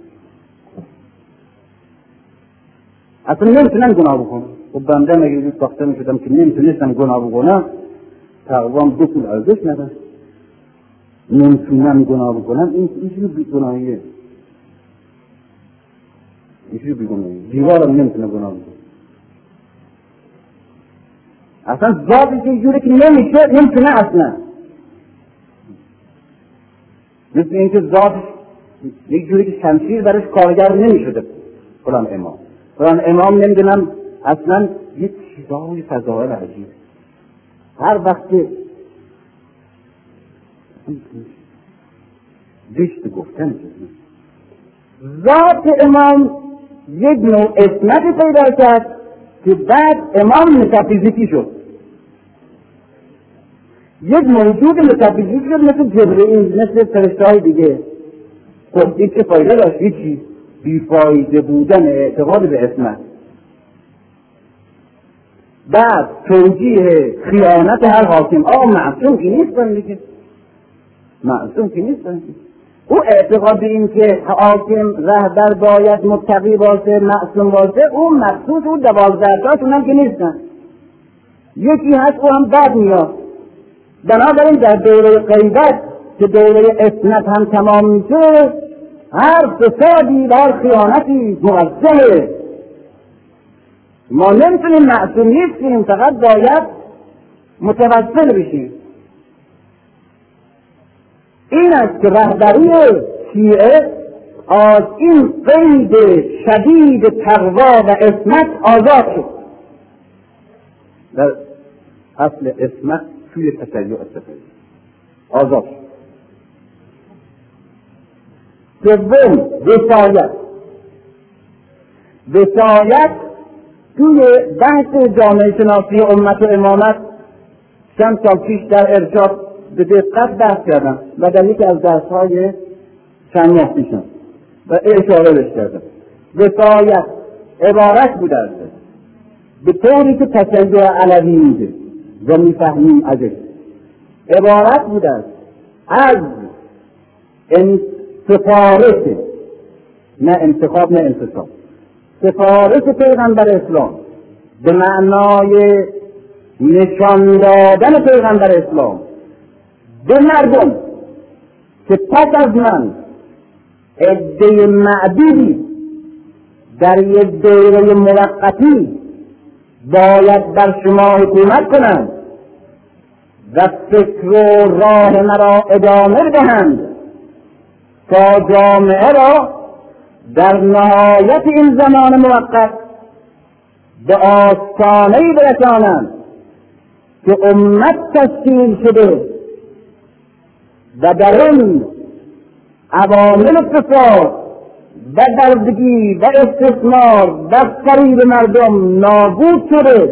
Speaker 2: اصلا نمیتونن گناه بکنن. خب بنده مگه ساخته میشدم که نمیتونستم گناه بکنم، تقریبا 2 پول ارزش ندارم. نمیتونم گناه بکنم، این چیزی بیگناهیه، این چیزی بیگناهیه. دیوارم نمیتونه گناه بکنه، اصلا ذاتی که جوری که نمیشه نمیتونه اصلا. مثل اینکه ذات یک جوری که شمشیر برش کارگر نمیشده. فلان امام نمیدونم اصلا یک چیزای فضائل عجیب. هر وقت که زشت گفتن ذات امام یک نوع اسمتی پیدا کرد که بعد امام متافیزیکی شد، یک موجود متافیزیکی شد مثل جبرئیل، مثل فرشته‌های دیگه. خب این چه فایده داشت؟ هیچی، بیفایده بودن اعتقاد به اسمت. بعد توجیه خیانت هر حاکم. معصوم که نیستن دیگه، معصوم که نیستن. او اعتقاد به این که حاکم رهبر باید متقی باشه، معصوم باشه، او مخصوص او 12 تاشون هم که نیستن. یکی هست او هم بد میاد. بنابراین در دوره غیبت که دوره اسمت هم تمام میشه، هر فسادی و هر خیانتی موجهه. ما نمیتونیم معصوم نیستیم، فقط باید متوسل بشیم. این است که رهبری شیعه از این قید شدید تقوا و عصمت آزاد شد. در اصل عصمت توی تشیع صفوی آزاد شد. دوم، وصایت توی بحث جامعه شناسی امت و امامت چند سال پیش در ارشاد به دقت بحث کردم و در یکی از درس‌های چند ماه پیشم و اشاره بهش کردم. وصایت عبارت بوده است به طوری که تشیع علوی میده و میفهمیم ازش، عبارت بوده است از سفارش، نه انتخاب نه انتصاب، سفارش پیغمبر اسلام به معنای نشان دادن پیغمبر اسلام به مردم که پس از من عده معدودی در یک دوره موقتی باید بر شما حکومت کنند و فکر و راه مرا ادامه دهند تا جامعه را در نهایت این زمان موقت به آستانه‌ای برسانند که امت تشکیل شده و در این عوامل فساد و دردگی و استثمار و فریب مردم نابود شده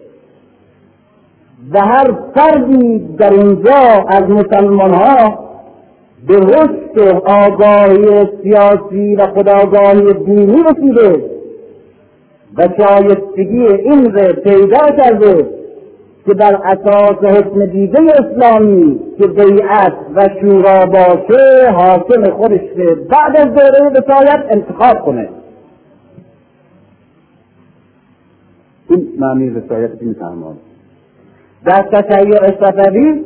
Speaker 2: و هر فردی در اینجا از مسلمان ها به رشد آگاهی سیاسی و خودآگاهی دینی رسیده و شایستگی این را پیدا کرده که بر اساس حکم دیده اسلامی که بیعت و شورا باشه حاکم خودش بعد از دوره وصایت انتخاب کنه. این معنی وصایت این تمام. در تشیع صفوی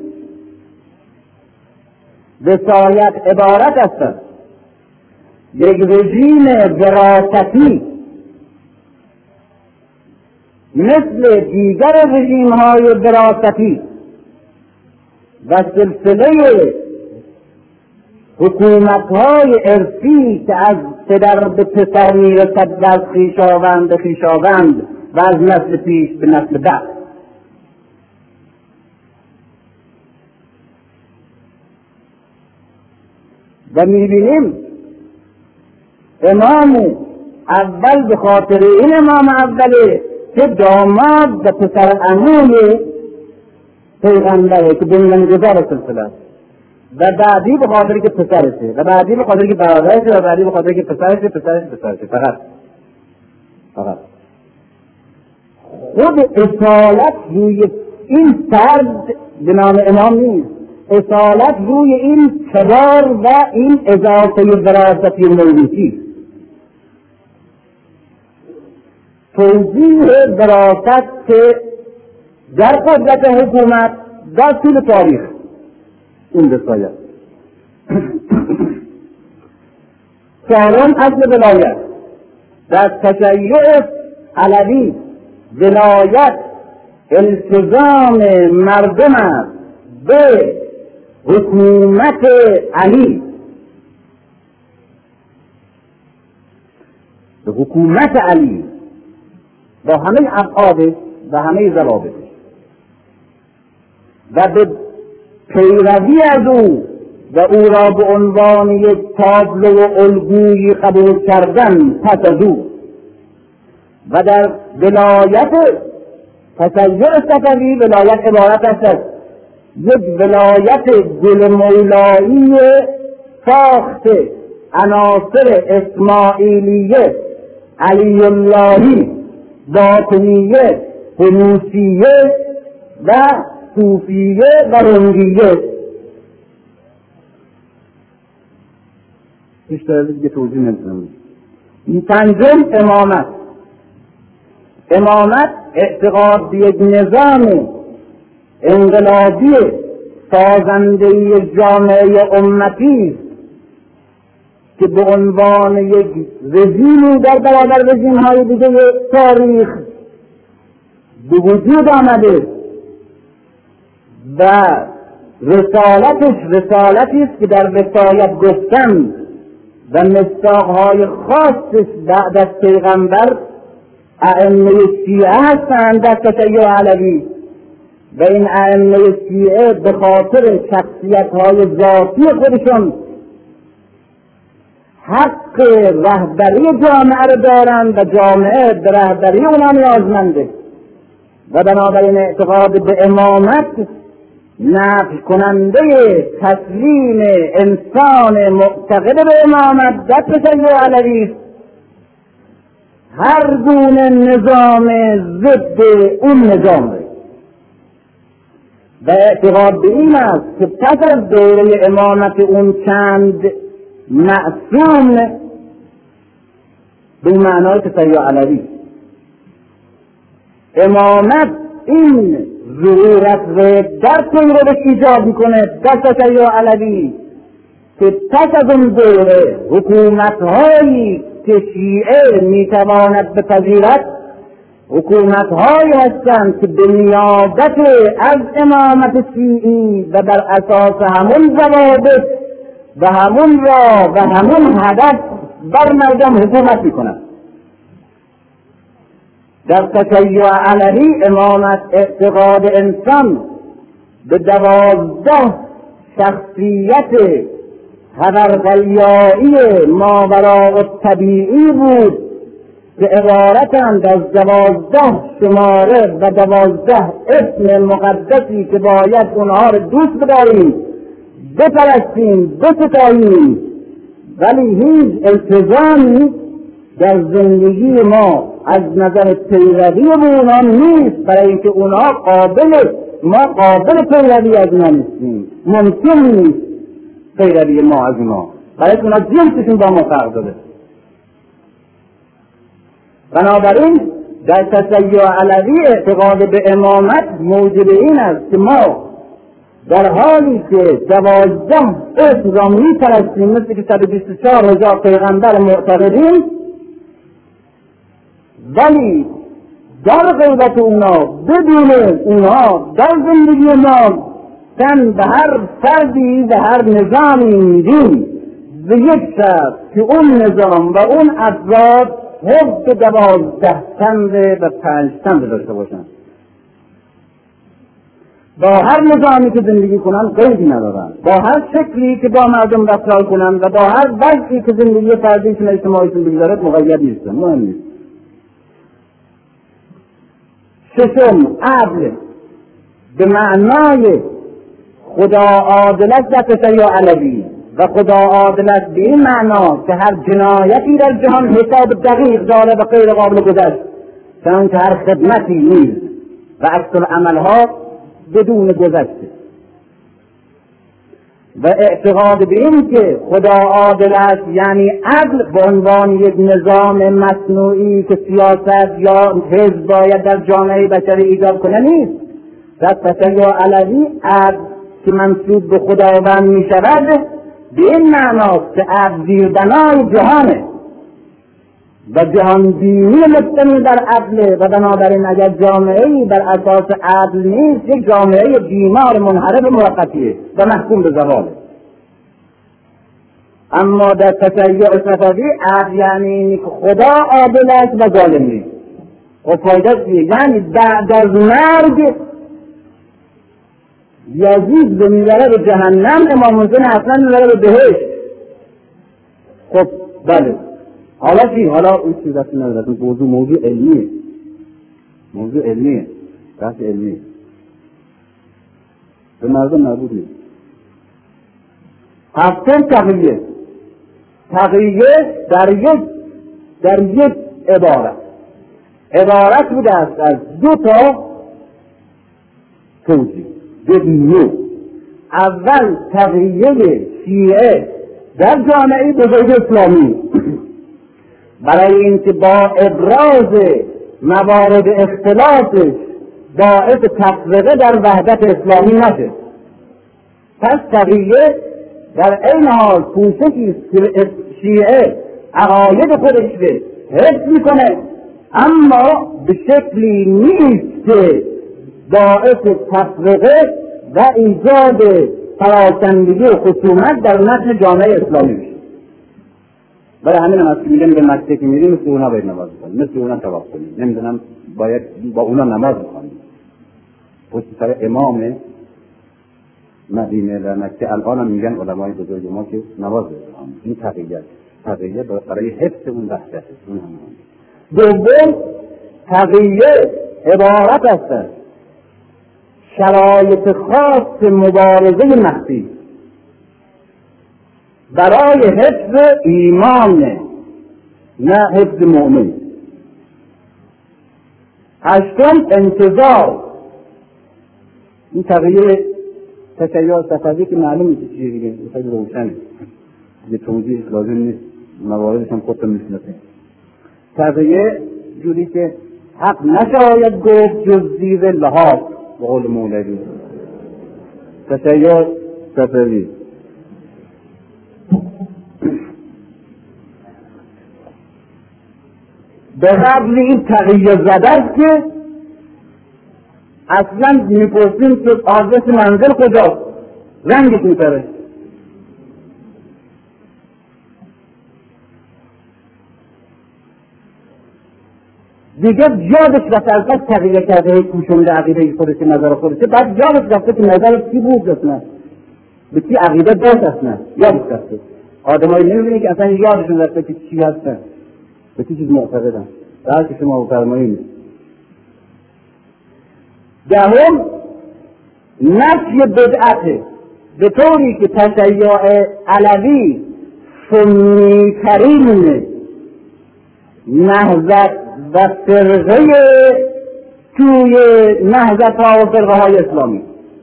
Speaker 2: وصایت عبارت است یک رژیم وراثتی مثل دیگر رژیم های وراثتی و سلسله حکومت های ارثی که از پدر به پسر میرسد و از خویشاوند به خویشاوند و از نسل پیش به نسل بعد. و میبینیم امام اول به خاطر این امام اوله که داماد و پسر عموی پیغمبره که بنیانگذار سلسله است و بعدی به خاطر که پسرشه و بعدی به خاطر که برادرشه و بعدی به خاطر که پسرشه فقط خود اصالت روی این فرد به نام امام نیست، اصالت روی این کبار و این اضافه وراثتی مولوسی. توضیح وراثت که در قدرت حکومت در طول تاریخ این وصایت. چهارم اصل ولایت. در تشیع علوی ولایت التزام مردم است به حکومت علی، به حکومت علی با همه ابعادش و همه ضوابطش و به پیروی از او و او را به عنوان یک تابلو و الگویی قبول کردن پس از او. و در ولایت تشیع صفوی ولایت عبارت است یک ولایت گل مولایی ساخت عناصر اسماعیلیه، علی اللهی، باطنیه، هنوسیه و صوفیه و رنگیه. بیشتر دیگه توضیح نمی‌دم. پنجم امامت. امامت اعتقاد به یک نظام انقلابی سازنده جامعه امتی که به عنوان یک رژیمی در برابر رژیم‌های دیگه تاریخ به وجود آمده و رسالتی است که در وصایت گفتن و مصداق‌های خاصش بعد از پیغمبر ائمه شیعه هستند در تشیع علوی و این ائمه شیعه به خاطر شخصیت‌های ذاتی خودشون حق رهبری جامعه را دارند و جامعه به رهبری اونا نیازمنده و بنابراین اعتقاد به امامت نفی کننده تسلیم انسان معتقد به امامت در تشیع علوی است. هر گونه نظام ضد اون نظام و اعتقاد به این است که پس از دوره امامت اون چند معصوم به معنای تشیع علوی امامت این ضرورت رو در پیروش ایجاد میکنه در تشیع علوی که پس از اون دوره حکومت هایی که شیعه میتواند بپذیرد حکومت‌هایی هستند که به نیابت از امامت شیعی و بر اساس همون ضوابط و همون راه و همون هدف بر مردم حکومت میکنند. در تشیع علوی امامت اعتقاد انسان به 12 شخصیت خبرقلیایی ماوراء الطبیعی بود که عبارتند از 12 شماره و 12 اسم مقدسی که باید اونها رو دوست بداریم، بپرستیم، بستاییم، ولی هیچ التزامی در زندگی ما از نظر پیروی به اونها نیست، برای اینکه اونها ما قابل پیروی از اونها نیستیم. ممکن نیست پیروی ما از اونها، برای اونها جنسشون با ما فرق داره. بنابراین در تشیع علوی اعتقاد به امامت موجب این است که ما در حالی که 12 اسم را می‌پرستیم، مثل که 124,000 پیغمبر معتقدیم، ولی در غیبت اونا، بدون اونا، در زندگی ما تن به هر فردی و هر نظامی میدیم به یک شرط که اون نظام و اون افراد حب 12 تند و 5 تند داشته باشند. با هر نظامی که زندگی کنند قیدی ندارند، با هر شکلی که با مردم رفتار کنند و با هر وضعی که زندگی فردیشون اجتماعیشون بگذارد مقید نیستند، مهم نیست. ششم، عدل به معنای خدا عادلت در تشیع علوی و خدا عادلت به این معنا که هر جنایتی در جهان حساب دقیق داره و غیر قابل گذشت، چنانکه هر خدمتی نیز و عکس‌العملها بدون گذشته، و اعتقاد به این که خدا عادل است یعنی عدل به عنوان یک نظام مصنوعی که سیاست یا حزب باید در جامعه بشری ایجاد کنه نیست. در تشیع علوی عدل که منسوب به خداوند می شود به این معناست که عدل زیربنای جهانه و جهان بینی مبتنی بر عدل، و بنابراین اگر جامعه‌ای بر اساس عدل نیست یک جامعه بیمار منحرف موقتیه و محکوم به زواله. اما در تشیع صفوی عدل یعنی که خدا عادل است و ظالم نیست. خب فایده چیه؟ یعنی بعد از مرگ یزید به میبره به جهنم، امام حسین اصلا میبره به بهشت. خب بله، حالا چی؟ حالا اون چیز دستی ندارد، موضوع علمیه، بحث علمیه، به مردم مربوط نیست. هفتم تقیه در یک عبارت بوده است از 2 توجیه، 2 نوع. اول تقیه شیعه در جامعه بزرگ اسلامی برای اینکه با ابراز موارد اختلافش باعث تفرقه در وحدت اسلامی نشه. پس تقیه در این حال کوششی است که شیعه عقاید خودش رو حفظ میکنه، اما به شکلی نیست که باعث تفرقه و ایجاد پراکندگی و خصومت در متن جامعه اسلامی میشه. برای همین هم از که میگن به مسجد که میریم مثل اونا باید نماز بخونیم، مثل اونا طواف کنیم، نمیدونم باید با اونا نماز بخونیم. پشت سر امام مدینه و مکه الان هم میگن علمای بزرگ ما که نماز بخونیم. این تقیه برای حفظ اون وحدت. دوم، تقیه عبارت است شرایط خاص مبارزه مخفی برای حفظ ایمان، نه حفظ مؤمن. هشتم، انتظار. این تقیه تشیع صفوی که معلوم نیست چیه دیگه، خیلی روشنه، یه توضیح لازم نیست، مواردش هم خودتون میشناسید. تقیه جوری که حق نشاید گفت جز زیر لحاظ، به قول مولوی. تشیع صفوی به قبل این تقیه زده است که اصلا میپرسیم که آدرس منزل کجاست، رنگش میپره. دیگه یادش رفته از بس تغییر کرده، کوشنده عقیده خودش، نظر خودشه، بعد یادش رفته که نظر کی بود اصلا، به کی عقیده داشت اصلا، یادش رفته. آدمایی نمیبینی که اصلا یادشون رفته که چی هستن، به چی چیز معتقدن، در که شما بفرمایید. دهم نفی بدعته، به طوری که تشیع علوی سنی‌ترین نهضت و فرقه توی نهضت ها و فرقه های اسلامی،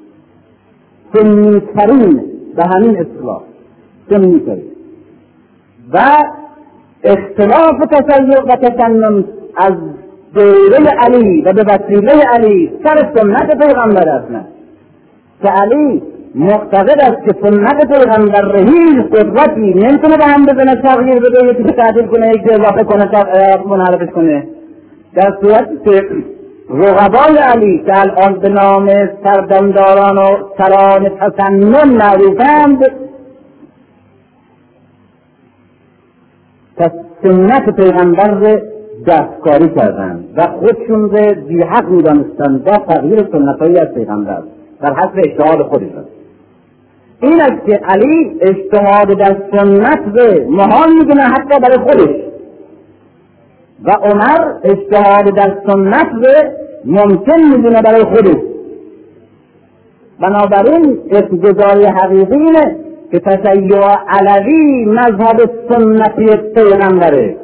Speaker 2: سنی‌ترین به همین اصطلاح سنی‌ترین، و اختلاف تشیع و تسنن از دوره علی و به وسیله علی سر سنت پیغمبر اصلا، که علی معتقد است که سنت پیغمبر هیچ قدرتی نمیتونه به هم بزنه، تغییر بده، یکی تعدیل کنه، یکی اضافه کنه، منحرفش کنه. در صورتی که رقبای علی که الان به نام سردمداران و سران تسنن معروفند، سنت پیغمبر دستکاری کردند و خودشون رو بی‌حق می‌دانستند با تغییر سنت‌هایی از پیغمبر در حسب اجتهاد خودشون. این است که علی اجتهاد در سنت رو محال می‌دونه حتی برای خودش، و عمر اجتهاد در سنت رو ممکن می‌دونه برای خودش. بنابراین اقتضای حقیقی اینه که تشیع علوی مذهب سنتی پیغمبره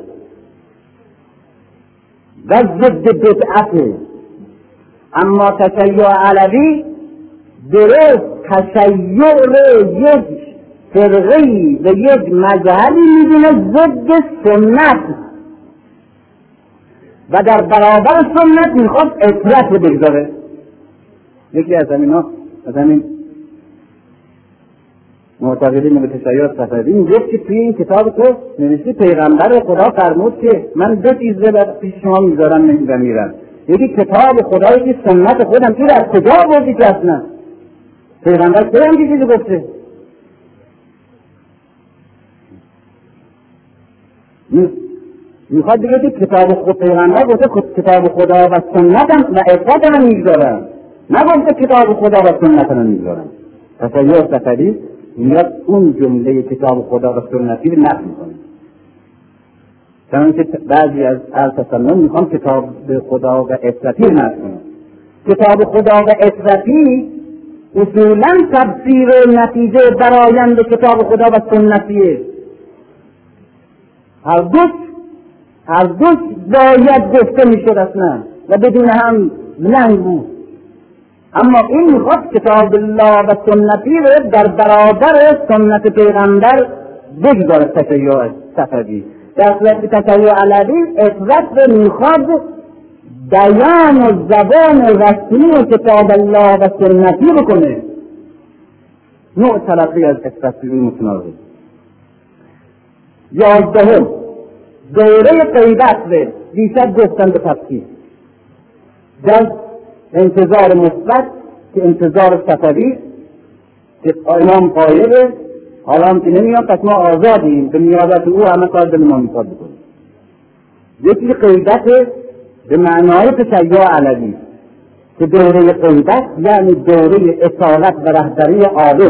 Speaker 2: و ضد بدعته، اما تشیع علوی درست تشیع رو یک فرقی و یک مذهبی میدونه ضد سنت و در برابر سنت میخواد اطلاق بگذاره. یکی از همین معتقدین به تشیع صفوی میگه که توی این کتاب تو نوشته پیغمبر خدا فرمود که من دو چیز رو پیش شما میذارم میرم، یکی کتاب خدایی که سنت خودم، تو از کجا آوردی که اصلا پیغمبر چه هم چیزی گفته؟ میخواد دیگه که کتاب خود پیغمبر گفته کتاب خدا و سنتم و اطلاق هم میگذارم، نگفته کتاب خدا و سنتم میگذارم. تشیع صفوی میاد اون جمله کتاب خدا و سنتی رو نقل میکنه، چنانکه بعضی از تسنن میخوام کتاب خدا و اطلاقی رو نقل کنه. کتاب خدا و اطلاقی اصولا تفسیر نتیجه برآیند کتاب خدا و سنتیه، هر دو باید گفته میشد اصلا و بدون هم لنگ بود. اما این میخواد کتاب الله و سنتی رو در برابر سنت پیغمبر بگذاره. تشیع صفوی در صورت تشیع علوی اطلاق رو میخواد بیان و زبان رسمی کتاب الله و سنتی بکنه، نوع تلقی از تصویر متناقض. 11 دوره غیبت رو بیشتر گفتن به تفصیل در انتظار مثبت که انتظار صفوی که امام قایبه، حالا هم که نمیاد پس ما آزادیم به نیابت او همه کار دل ما میخواد بکنیم. یکی غیبت به معنای تشیع علوی که دوره غیبت یعنی دوره اصالت و رهبری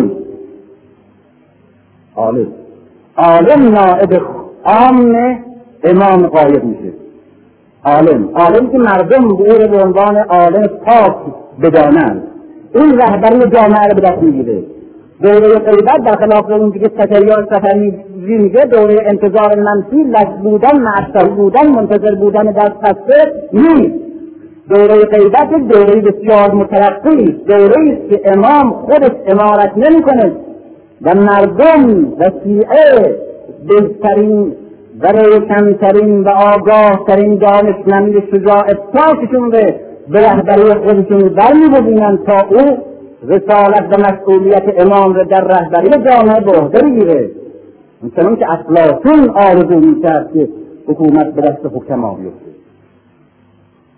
Speaker 2: عالم نائب عام امام غایب میشه. عالم که مردم به او به عنوان عالم پاک بدانند، این رهبری جامعه رو به دست میگیره. دوره غیبت برخلاف اون که تشیع صفوی میگه دوره انتظار منفی، لش بودن، معطل بودن، منتظر بودن دست بسته نیست. دوره غیبت دوره بسیار مترقی، دوره است که امام خودش امارت نمیکنه و مردم و شیعه بهترین و روشنترین و آگاهترین دانشمند شجاع پاکشون به رهبری خودشون برمی‌گزینند تا او رسالت و مسئولیت امام را در رهبری جامعه به عهده بگیره. چنانکه افلاطون آرزو می‌کرد که حکومت به دست حکما بیفته.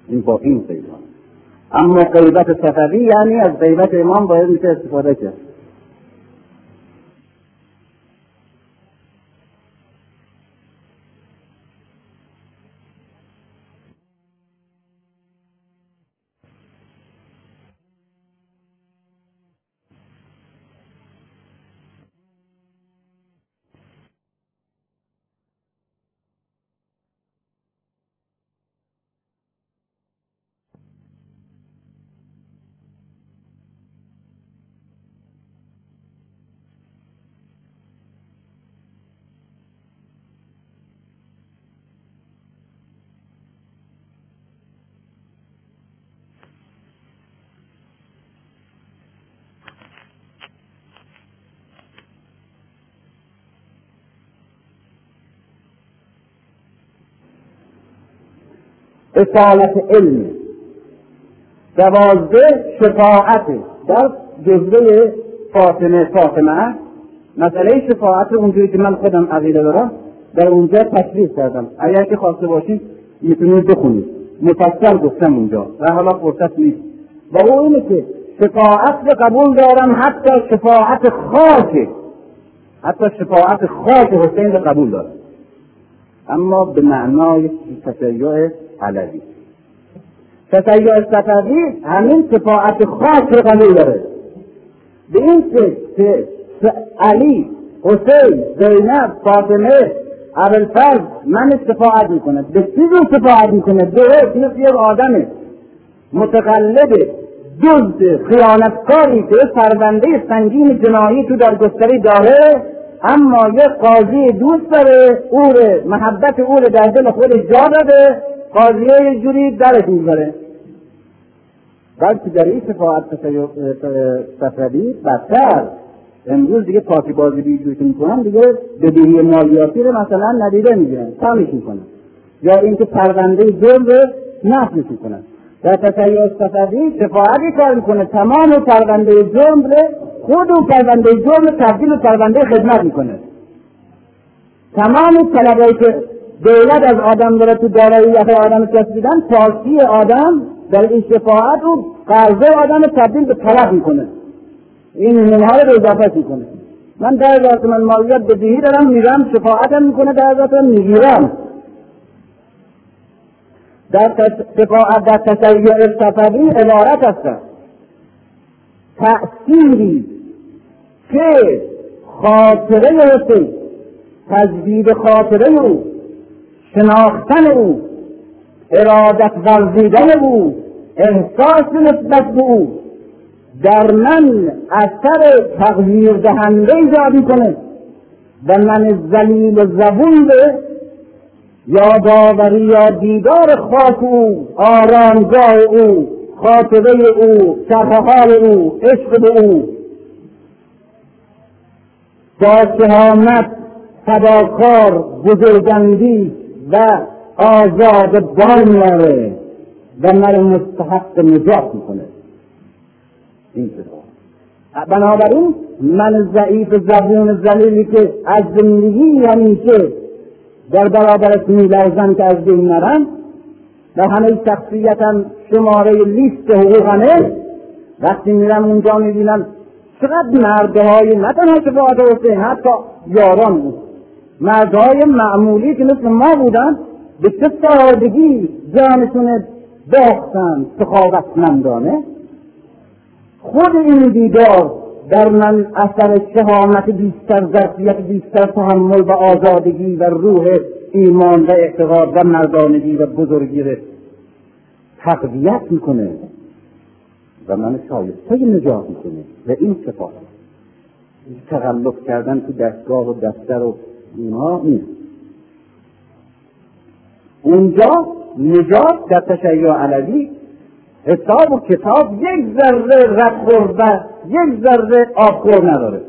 Speaker 2: این با این پیدا. اما غیبت صفوی یعنی از غیبت امام باید میشه استفاده کرد. اصالت علم 12 شفاعت در جزوه فاطمه مسئله شفاعت اونجوری که من خودم عقیده دارم در اونجا تشریح کردم. اگر که خواسته باشید میتونید بخونید، مفصل گفتم اونجا و حالا فرصت نیست. و او اینه که شفاعت رو قبول دارم، حتی شفاعت خاک حسین رو قبول دارم، اما به معنای تشیع علوی. تشیع صفوی همین شفاعت خاص رو قبول داره، به این که علی، حسین، زینب، فاطمه، ابوالفضل من شفاعت میکنه. به چیزی شفاعت میکنه؟ درست مثل یک آدم متقلب جزء خیانتکاری که پرونده سنگین جنایی تو در گستری داره، اما یک قاضی دوست داره، محبت او رو در دل خودش جا داده، قاضیه یه جوری درش میذاره. بلکه در این شفاعت صفوی بدتر، امروز دیگه پاکی بازی بیجوری که میکنن، دیگه بدهی مالیاتی رو مثلا ندیده میگیرن، کمش میکنن، یا اینکه پرونده جرم رو نفیش میکنن. در تشیع صفوی شفاعتی کار میکنه، تمام پرونده جرم رو خود و پرونده جرم تبدیل پرونده خدمت میکنه. تمام طلبایی که دولت از آدم داره تو دارایی آدم کسبیدن، پاکی آدم در این شفاعت رو قرضه آدم تبدیل به طلب میکنه، این منها رو اضافه میکنه. من 10,000 تومان مالیات بدهی دارم، میرم شفاعتم میکنه، 10,000 تومان میگیرم. در شفاعت در تشیع صفوی عبارت است تأثیری که خاطره حسین، تجدید خاطره او، شناختن او، ارادت ورزیدن او، احساس نسبت به او در من اثر تغییر دهنده ایجاد میکنه و من ذلیل زبون به یادآوری یا دیدار خاک او، آرامگاه او، خاطره او، شرحال او، عشق به او با شهامت، فداکار، بزرگندی و آزاد بار میاره و مرا مستحق نجات میکنه. این شد. بنابراین من ضعیف زبون ذلیلی که از زندگی همیشه در برابرش میلرزم که از بین نرم و همه شخصیتم شماره لیست حقوقمه، وقتی میرم اونجا میبینم چقدر مردهای نه تنها شفاعت حسین، حتی یاران بود، مردهای معمولی که مثل ما بودن، به چه سادگی جانشون باختن سخاوتمندانه. خود این دیدار در من اثر شهامت بیشتر، ظرفیت بیشتر، تحمل و آزادگی و روح ایمان و اعتقاد و مردانگی و بزرگی را تقویت میکنه و من شایسته نجات میکنه. و این شفاعت تغلب کردن تو دستگاه و دفتر و اینا نیست. اونجا نجات در تشیع علوی حساب و کتاب یک ذره ردخور و یک ذره آبخور نداره.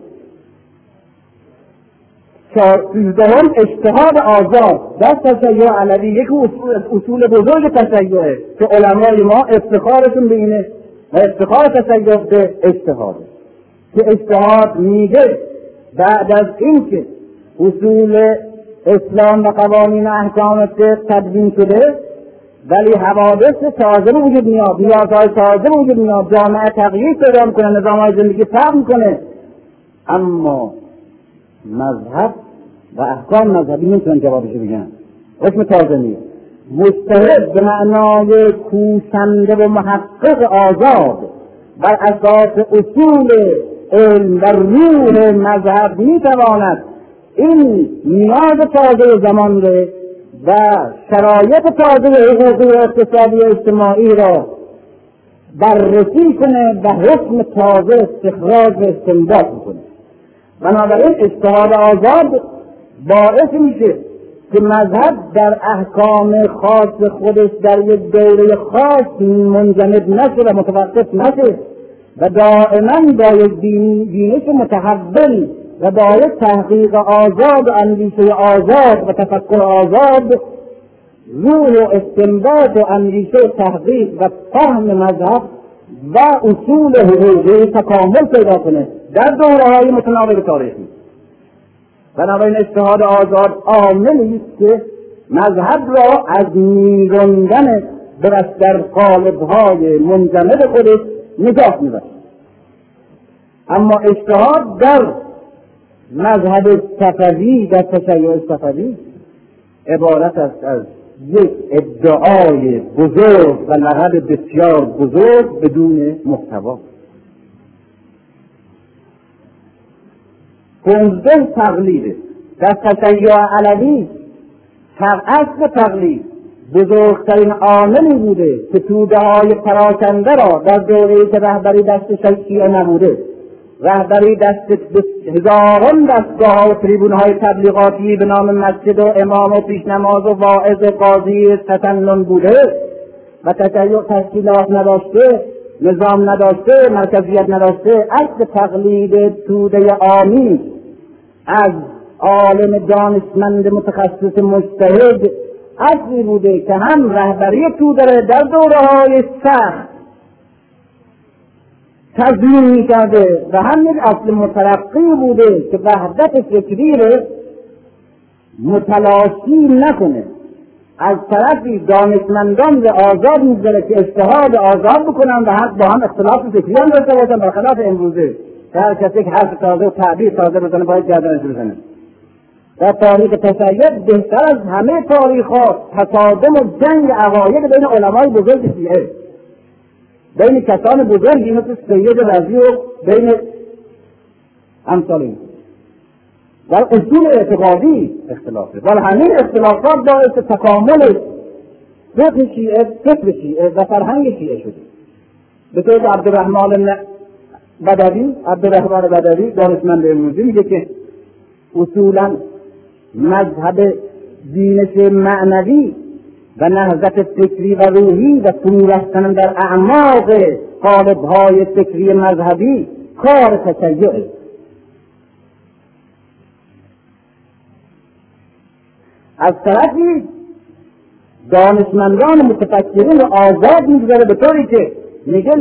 Speaker 2: 13 اجتهاد آزاد در تشیع علوی یک اصول بزرگ تشیعه که علمای ما افتخارشون به اینه و افتخار تشیع به اجتهاده، که اجتهاد میگه بعد از اینکه اصول اسلام و قوانین احکام تدوین شده ولی حوادث تازه وجود میاد، نیازهای تازه وجود میاد، جامعه تغییر پیدا میکنه، نظامهای زندگی فرق میکنه، اما مذهب و احکام مذهبی نمیتونن جوابش بگن. اسم تازه نیست. مجتهد به معنای کوشنده و محقق آزاد بر اساس اصول علم و روح مذهب میتواند این نیاز تازه زمان و شرایط تازه حقوقی و اقتصادی و اجتماعی را بررسی کنه و حکم تازه استخراج و استنباط کنه. بنابراین اجتهاد آزاد باعث میشه که مذهب در احکام خاص خودش در یک دوره خاص منجمد نشه و متوقف نشه و دائما با یک بینش متحول و با یک تحقیق آزاد و اندیشه آزاد و تفکر آزاد روح و استنباط و اندیشه و تحقیق و فهم مذهب و اصول حقوقی تکامل پیدا کنه در دوره‌های متناوب تاریخی. بنابراین اجتهاد آزاد عاملی است که مذهب را از میراندن در قالب‌های منجمد خودش نجات می‌بخشد. اما اجتهاد در مذهب صفوی، در تشیع صفوی عبارت است از یک ادعای بزرگ و لقب بسیار بزرگ بدون محتوا. 15 تقلیده. در تشیع علوی اصل تقلید بزرگترین عاملی بوده که توده‌های پراکنده را در دوره‌ای که رهبری دست شیعه نبوده، رهبری دست هزاران دستگاه و تریبون‌های تبلیغاتی به نام مسجد و امام و پیشنماز و واعظ قاضی تسنن بوده و تشکیلات نداشته، نظام نداشته، مرکزیت نداشته. اصل تقلید توده عامی از عالم دانشمند متخصص مجتهد اصلی بوده که هم رهبری توده در دوره‌های سخت تضمین می‌کرده و هم یک اصل مترقی بوده که وحدت فکری رو متلاشی نکنه. از طرفی دانشمندان را آزاد می‌ذاره که اجتهاد آزاد بکنن و حق با هم اختلاف فکری هم داشته باشن، برخلاف امروزه که هر کسی که حرف تازه و تعبیر تازه بزنه باید گردنش بزنه. در تاریخ تشیع بهتر از همه تاریخ‌ها تصادم و جنگ عقاید بین علمای بزرگ شیعه، بین کسان بزرگی مثل سید رضی و بین امثال این در اصول اعتقادی اختلافه، ولی همین اختلافات باعث تکامل فقه شیعه، فکر شیعه و فرهنگ شیعه شده. به طور عبدالرحمن بدوی دانشمند امروزی میگه که اصولا مذهب دینش معنوی و نهضت فکری و روحی و فرو رفتن در اعماق قالب‌های فکری مذهبی کار تشیعه. از طرفی دانشمندان متفکرین رو آزاد می‌گذاره به طوری که میگه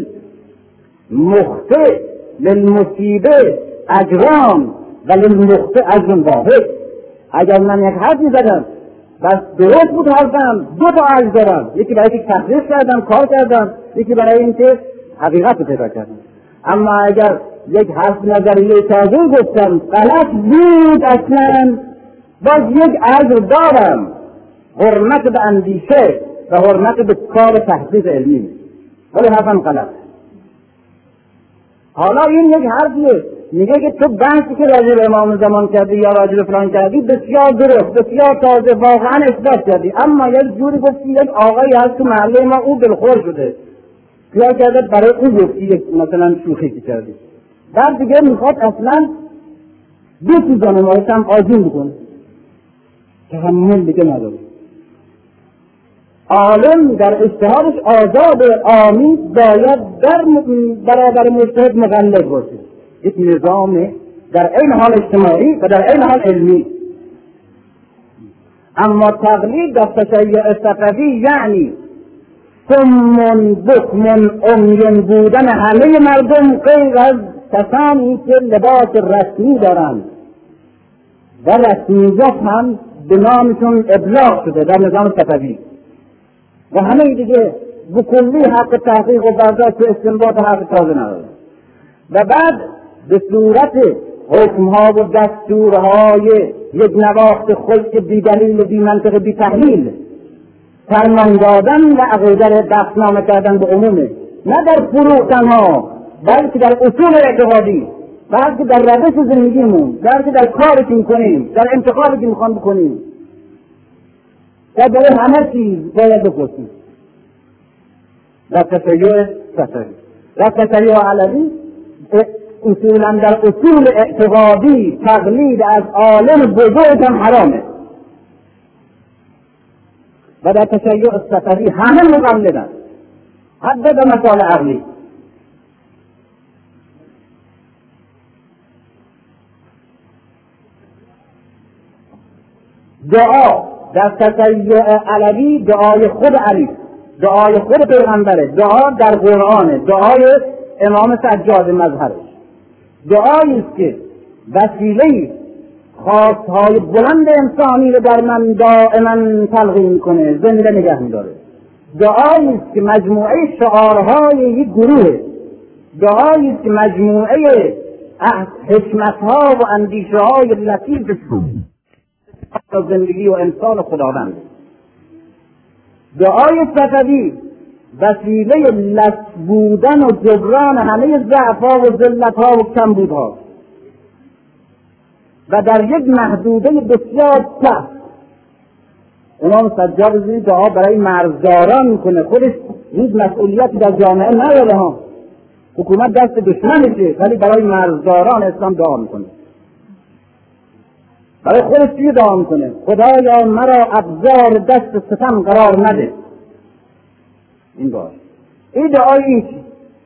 Speaker 2: للمخطئ للمصیبه اجران و للمخطئ اجر واحد. اگر من یک حرفی زدم بس درست بود حرفم، 2 تا اجر دارم، یکی برای اینکه تحقیق کردم، کار کردم، یکی برای اینکه حقیقت رو پیدا کردم. اما اگر یک حرف نظریه تازه گفتم غلط بود اصلا، باز یک اجر دارم، حرمت به اندیشه و حرمت به کار تحقیق علمی، ولی حرفم غلط. حالا این یک حرفیه، میگه که تو بحثی که راجع به امام زمان کردی یا راجع به فلان کردی بسیار درست، بسیار تازه، واقعا اثبات کردی، اما یک جوری گفتی یک آقایی هست تو محله ما او دلخور شده، کیا کرده برای او گفتی مثلا شوخی کردی، بعد دیگه میخواد اصلا بسوزانه ما هم آزین بکن، تحمل دیگه نداره. عالم در اجتهادش آزاد عامی باید در برابر مجتهد مقلد باشه، یک نظام در این حال اجتماعی و در این حال علمی. اما تقلید در تشیع صفوی یعنی صم بکم عمی بودن همه مردم غیر از کسانی که لباس رسمی دارند و رسمیت هم به نامشون ابلاغ شده در نظام صفوی. و همه دیگه بکلی حق تحقیق و برداشت و استنباط حق تازه نداره. و بعد به صورت حکمها و دستورهای یک نواخت خلق بی دلیل و بی منطق بی تحلیل فرمان دادن و عقیده را دستنامه کردن به عمومه، نه در فروع تنها بلکه در اصول اعتقادی، بلکه در روش زندگیمون، بلکه در کاری که میکنیم، در انتخابی که میخوام بکنیم و برای همه چیز باید بپرسیم. در تشیع صفوی و تشیع علوی اصولا در اصول اعتقادی تقلید از عالم بزرگ هم حرامه و در تشیع صفوی همه مقلدن حتی به مسائل عقلی. دعا در تشیع علوی دعای خود علی، دعای خود پیغمبره، دعا در قرآنه، دعای امام سجاد مظهرش، دعایی است که وسیله خواستهای بلند انسانی رو در من دائما تلقین کنه، زنده نگه می‌داره. دعایی است که مجموعه شعارهای یک گروه، دعایی است که مجموعه حکمت‌ها و اندیشه‌های لطیف زندگی و امثال خداوند. دعای صفوی وسیله لطف بودن و جبران همه ضعف‌ها و ذلت‌ها و کمبودها و در یک محدوده بسیار سخت. امام سجاد دعا برای مرزداران میکنه، خودش هیچ مسئولیتی در جامعه نداره ها، حکومت دست دشمنشه، ولی برای مرزداران اسلام دعا میکنه. برای خودش چی دعا میکنه؟ خدایا مرا ابزار دست ستم قرار نده. این باش این دعای این چی؟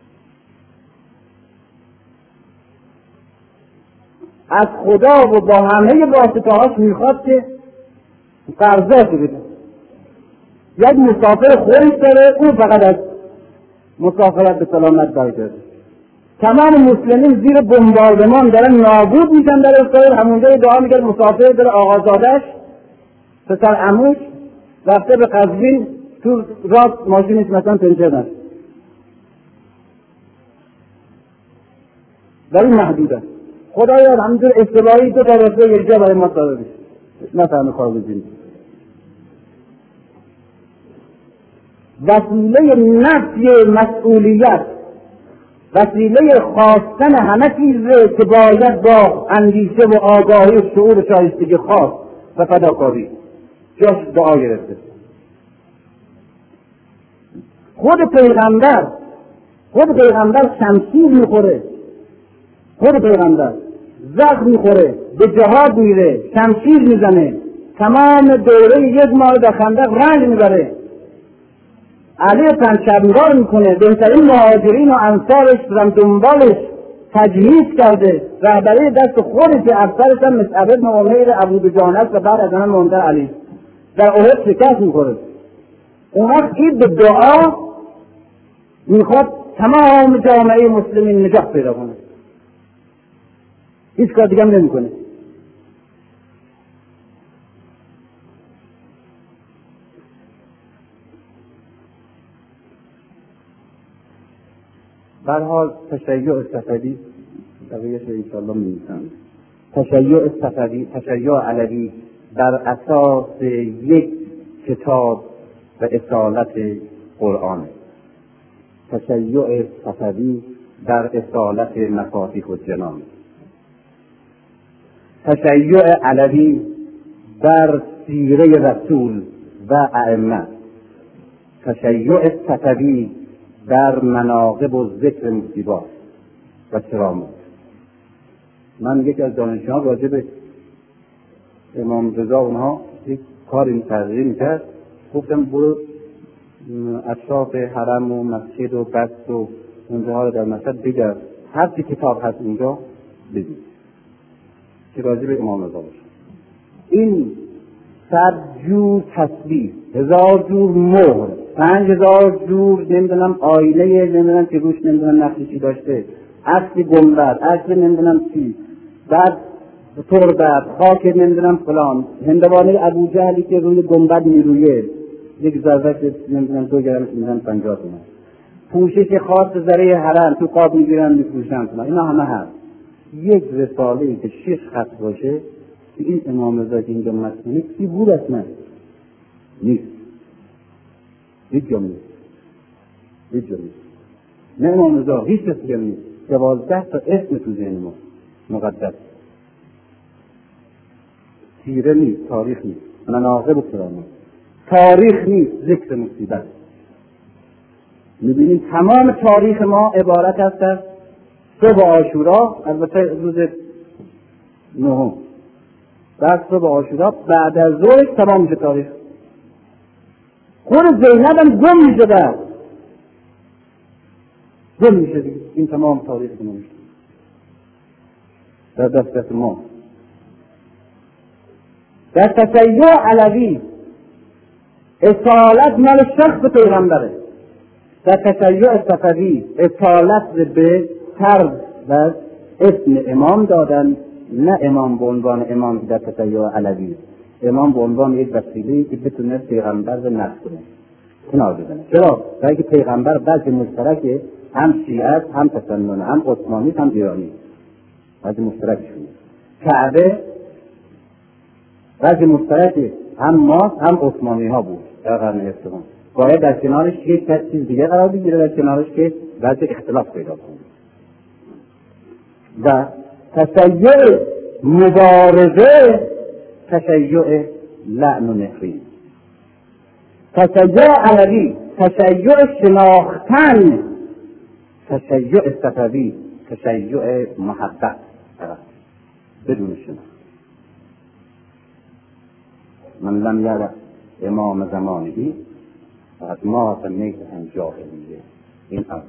Speaker 2: از خدا و با همه واسطه‌هاش میخواد که قرضات بده. یک مسافر خوری داره، اون فقط از مسافرت به سلامت برگرده. تمام مسلمین زیر بمباردمان دارن نابود میشن در اسرائیل. همونجا دعا میگه مسافر داره، آقازادش پسر عموش رفته به قزوین، تو راست ماشینش مثلا پنچر نشد. در این محدوده خدایا همینجور اصطلاحی تو در رفته یک جا برای ما صادر بشه، نفهمه کار بزنید. وسیله نفی مسئولیت، وسیله خواستن همه چیز که باید با اندیشه و آگاهی و شعور شایستگی خواست و فداکاری جاش دعا گرفته. خود پیغمبر شمشیر میخوره، خود پیغمبر زخم میخوره، به جهاد میره، شمشیر میزنه، تمام دوره یک ماه در خندق رنج میبره، علی پنجشنبه‌گاه میکنه، بهترین مهاجرین و انصارش رم دنبالش تجهیز کرده، رهبری دست خودش، افسرش هم مصعب بن عمیر ابو دجانه است و بعد از آن منتر علی در احد شکست میخوره. اون وقت این به دعا میخواد تمام جامعه مسلمین نجات پیدا کنه، هیچ کار دیگه هم نمیکنه. برحال تشیع صفوی بقیهش انشاءالله می‌نویسم. تشیع صفوی، تشیع علوی در اساس یک کتاب و اصالت قرآن. تشیع صفوی در اصالت مفاتیح الجنان. تشیع علوی در سیره رسول و ائمه. تشیع صفوی در مناقب و ذکر مصیبات و کرامات. من یکی از دانشجویان راجع به امام رضا اونها یک کار این تغییر میکرد، گفتم برو اطراف حرم و مسجد و بست و اونجاها رو در مشهد بگرد، هر چی کتاب هست اونجا بگید که راجع به امام رضا باشه. این 100 جور تسبیح، 1000 جور مهر، 5000 جور نمیدونم آینه نمیدونم که روش نمیدونم نقشی چی داشته، عکس گنبد، عکس نمیدونم چی، بعد تربت، خاک نمیدونم فلان، هندوانه ابوجهلی که روی گنبد میرویه، یک ذره نمیدونم 2 گرمش میدن 50 تومن. پوشش خاص ذره حرم تو قاب میگیرن میفروشن. اینا همه هست. یک رساله‌ای که 6 خط باشه که این امام رضا که اینجا مطلوبه کی بود اصلا؟ نیست. هیچ جا نیست. نه امام رضا هیچ کسی نیست. 12 تا اسم تو ذهن ما مقدس. سیره نیست، تاریخ نیست، مناقب و کرامات. تاریخ نیست، ذکر مصیبت. می‌بینید تمام تاریخ ما عبارت است از صبح عاشورا، البته روز 9 بعد صبح عاشورا بعد از ظهر تمام میشه تاریخ. خود زینب هم گم میشه، گم میشه دیگه. این تمام تاریخ ما میشه در دست ما. در تشیع علوی اصالت مال شخص پیغمبره. در تشیع صفوی اصالت به طرز و اسم امام دادن، نه امام به عنوان امام در تشیع علوی، امام به عنوان یک وسیله‌ای که بتونه پیغمبر رو نقد کنه، کنار بزنه. چرا؟ برای که پیغمبر بعضی مشترکه، هم شیعه هم تسنن، هم عثمانی هم ایرانی، بعضی مشترکشونه. کعبه بعضی مشترکه، هم ما هم عثمانی ها بود در قرن هفتم. باید در کنارش یک چیز دیگه قرار بگیره، در کنارش که بعضی اختلاف پیدا کنه. و تشیع مبارزه تشیع لعن و نفرین. تشیع علوی تشیع شناختن، تشیع صفوی تشیع محبت بدون شناخت. من لم یعرف امام زمانه فقد مات میتا جاهلیه. این اصل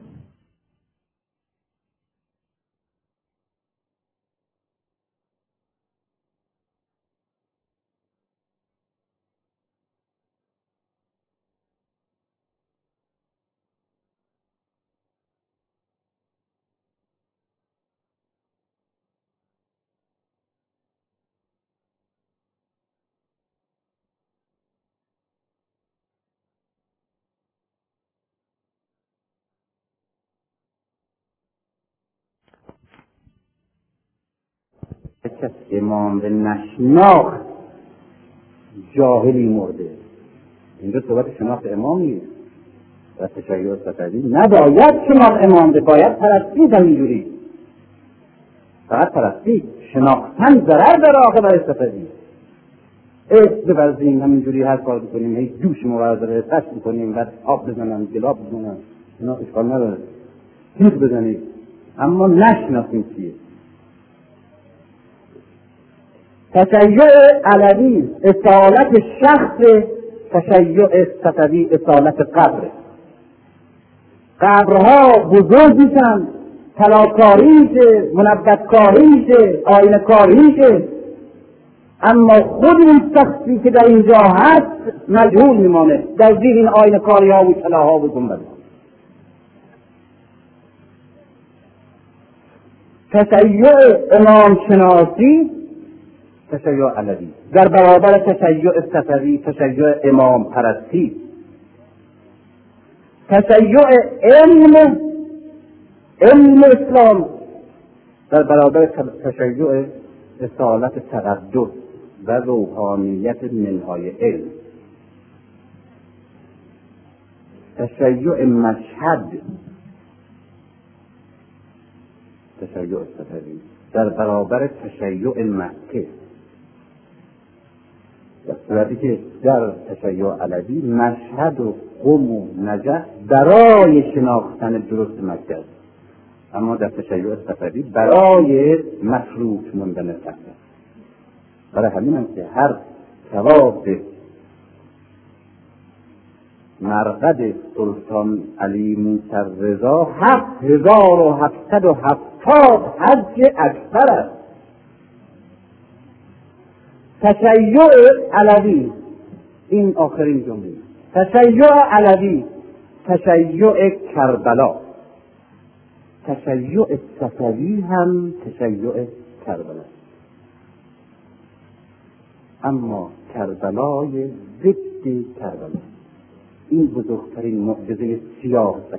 Speaker 2: کس امام به نشناخت جاهلی مرده. اینجا صحبت شناخت امام نیست. و تشیع صفوی نباید شناخت امام ده، باید پرستید. همینجوری فقط پرستید، شناختن ضرر داره آخه برای صفوی. ببرزیم همینجوری هر کار بکنیم، هی جوش مبارزه تشت بکنیم و آب بزنن گلاب بزنن، اینا اشکال نداره، تیغ بزنید، اما نشناسیم چیه. تشیع علوی اصالت شخص، تشیع صفوی اصالت قبر. قبرها بزرگ میشن، طلاکاری میشه، منبتکاری میشه، آینه کاری میشه، اما خود این شخصی که در اینجا هست مجهول میمانه در زیر این آینه کاری ها و طلاها و گنبد. تشیع امام شناسی تشیع علوی در برابر تشیع صفوی تشیع امام پرستی. تشیع علم اسلام در برابر تشیع اصالت تقدس و روحانیت منهای علم. تشیع مشهد تشیع صفوی در برابر تشیع مکه، در صورتی که در تشیع علوی مشهد و قم و نجف برای شناختن درست مکه است، اما در تشیع صفوی برای مفروض موندن مکه. برای همین هم که هر ثواب مرقد سلطان علی موسی رضا 7770 حج اکبر است. تشیع علوی، این آخرین جمله، تشیع علوی تشیع کربلا، تشیع صفوی هم تشیع کربلا، اما کربلای ضد کربلا. این بزرگترین معجزه سیاست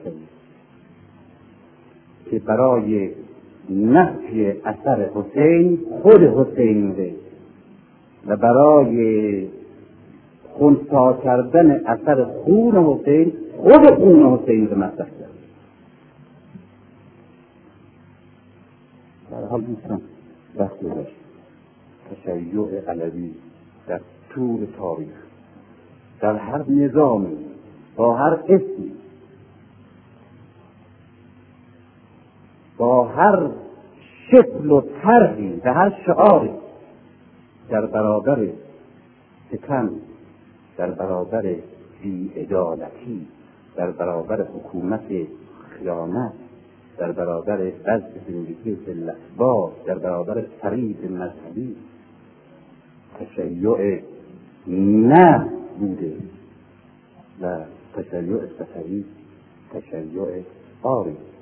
Speaker 2: که برای نفی اثر حسین خود حسین میده و برای خنثی کردن اثر خون حسین خود خون حسین رو مطرح کرد. در حال دوستان وقت گذشت تشیع علوی در طول تاریخ در هر نظامی با هر اسمی با هر شکل و طرحی و هر شعاری در برابر ستم، در برابر بی‌عدالتی، در برابر حکومت خیانت، در برابر وضع زندگی ذلت‌بار، در برابر فریب مذهبی تشیع نه بوده و تشیع صفوی تشیع آری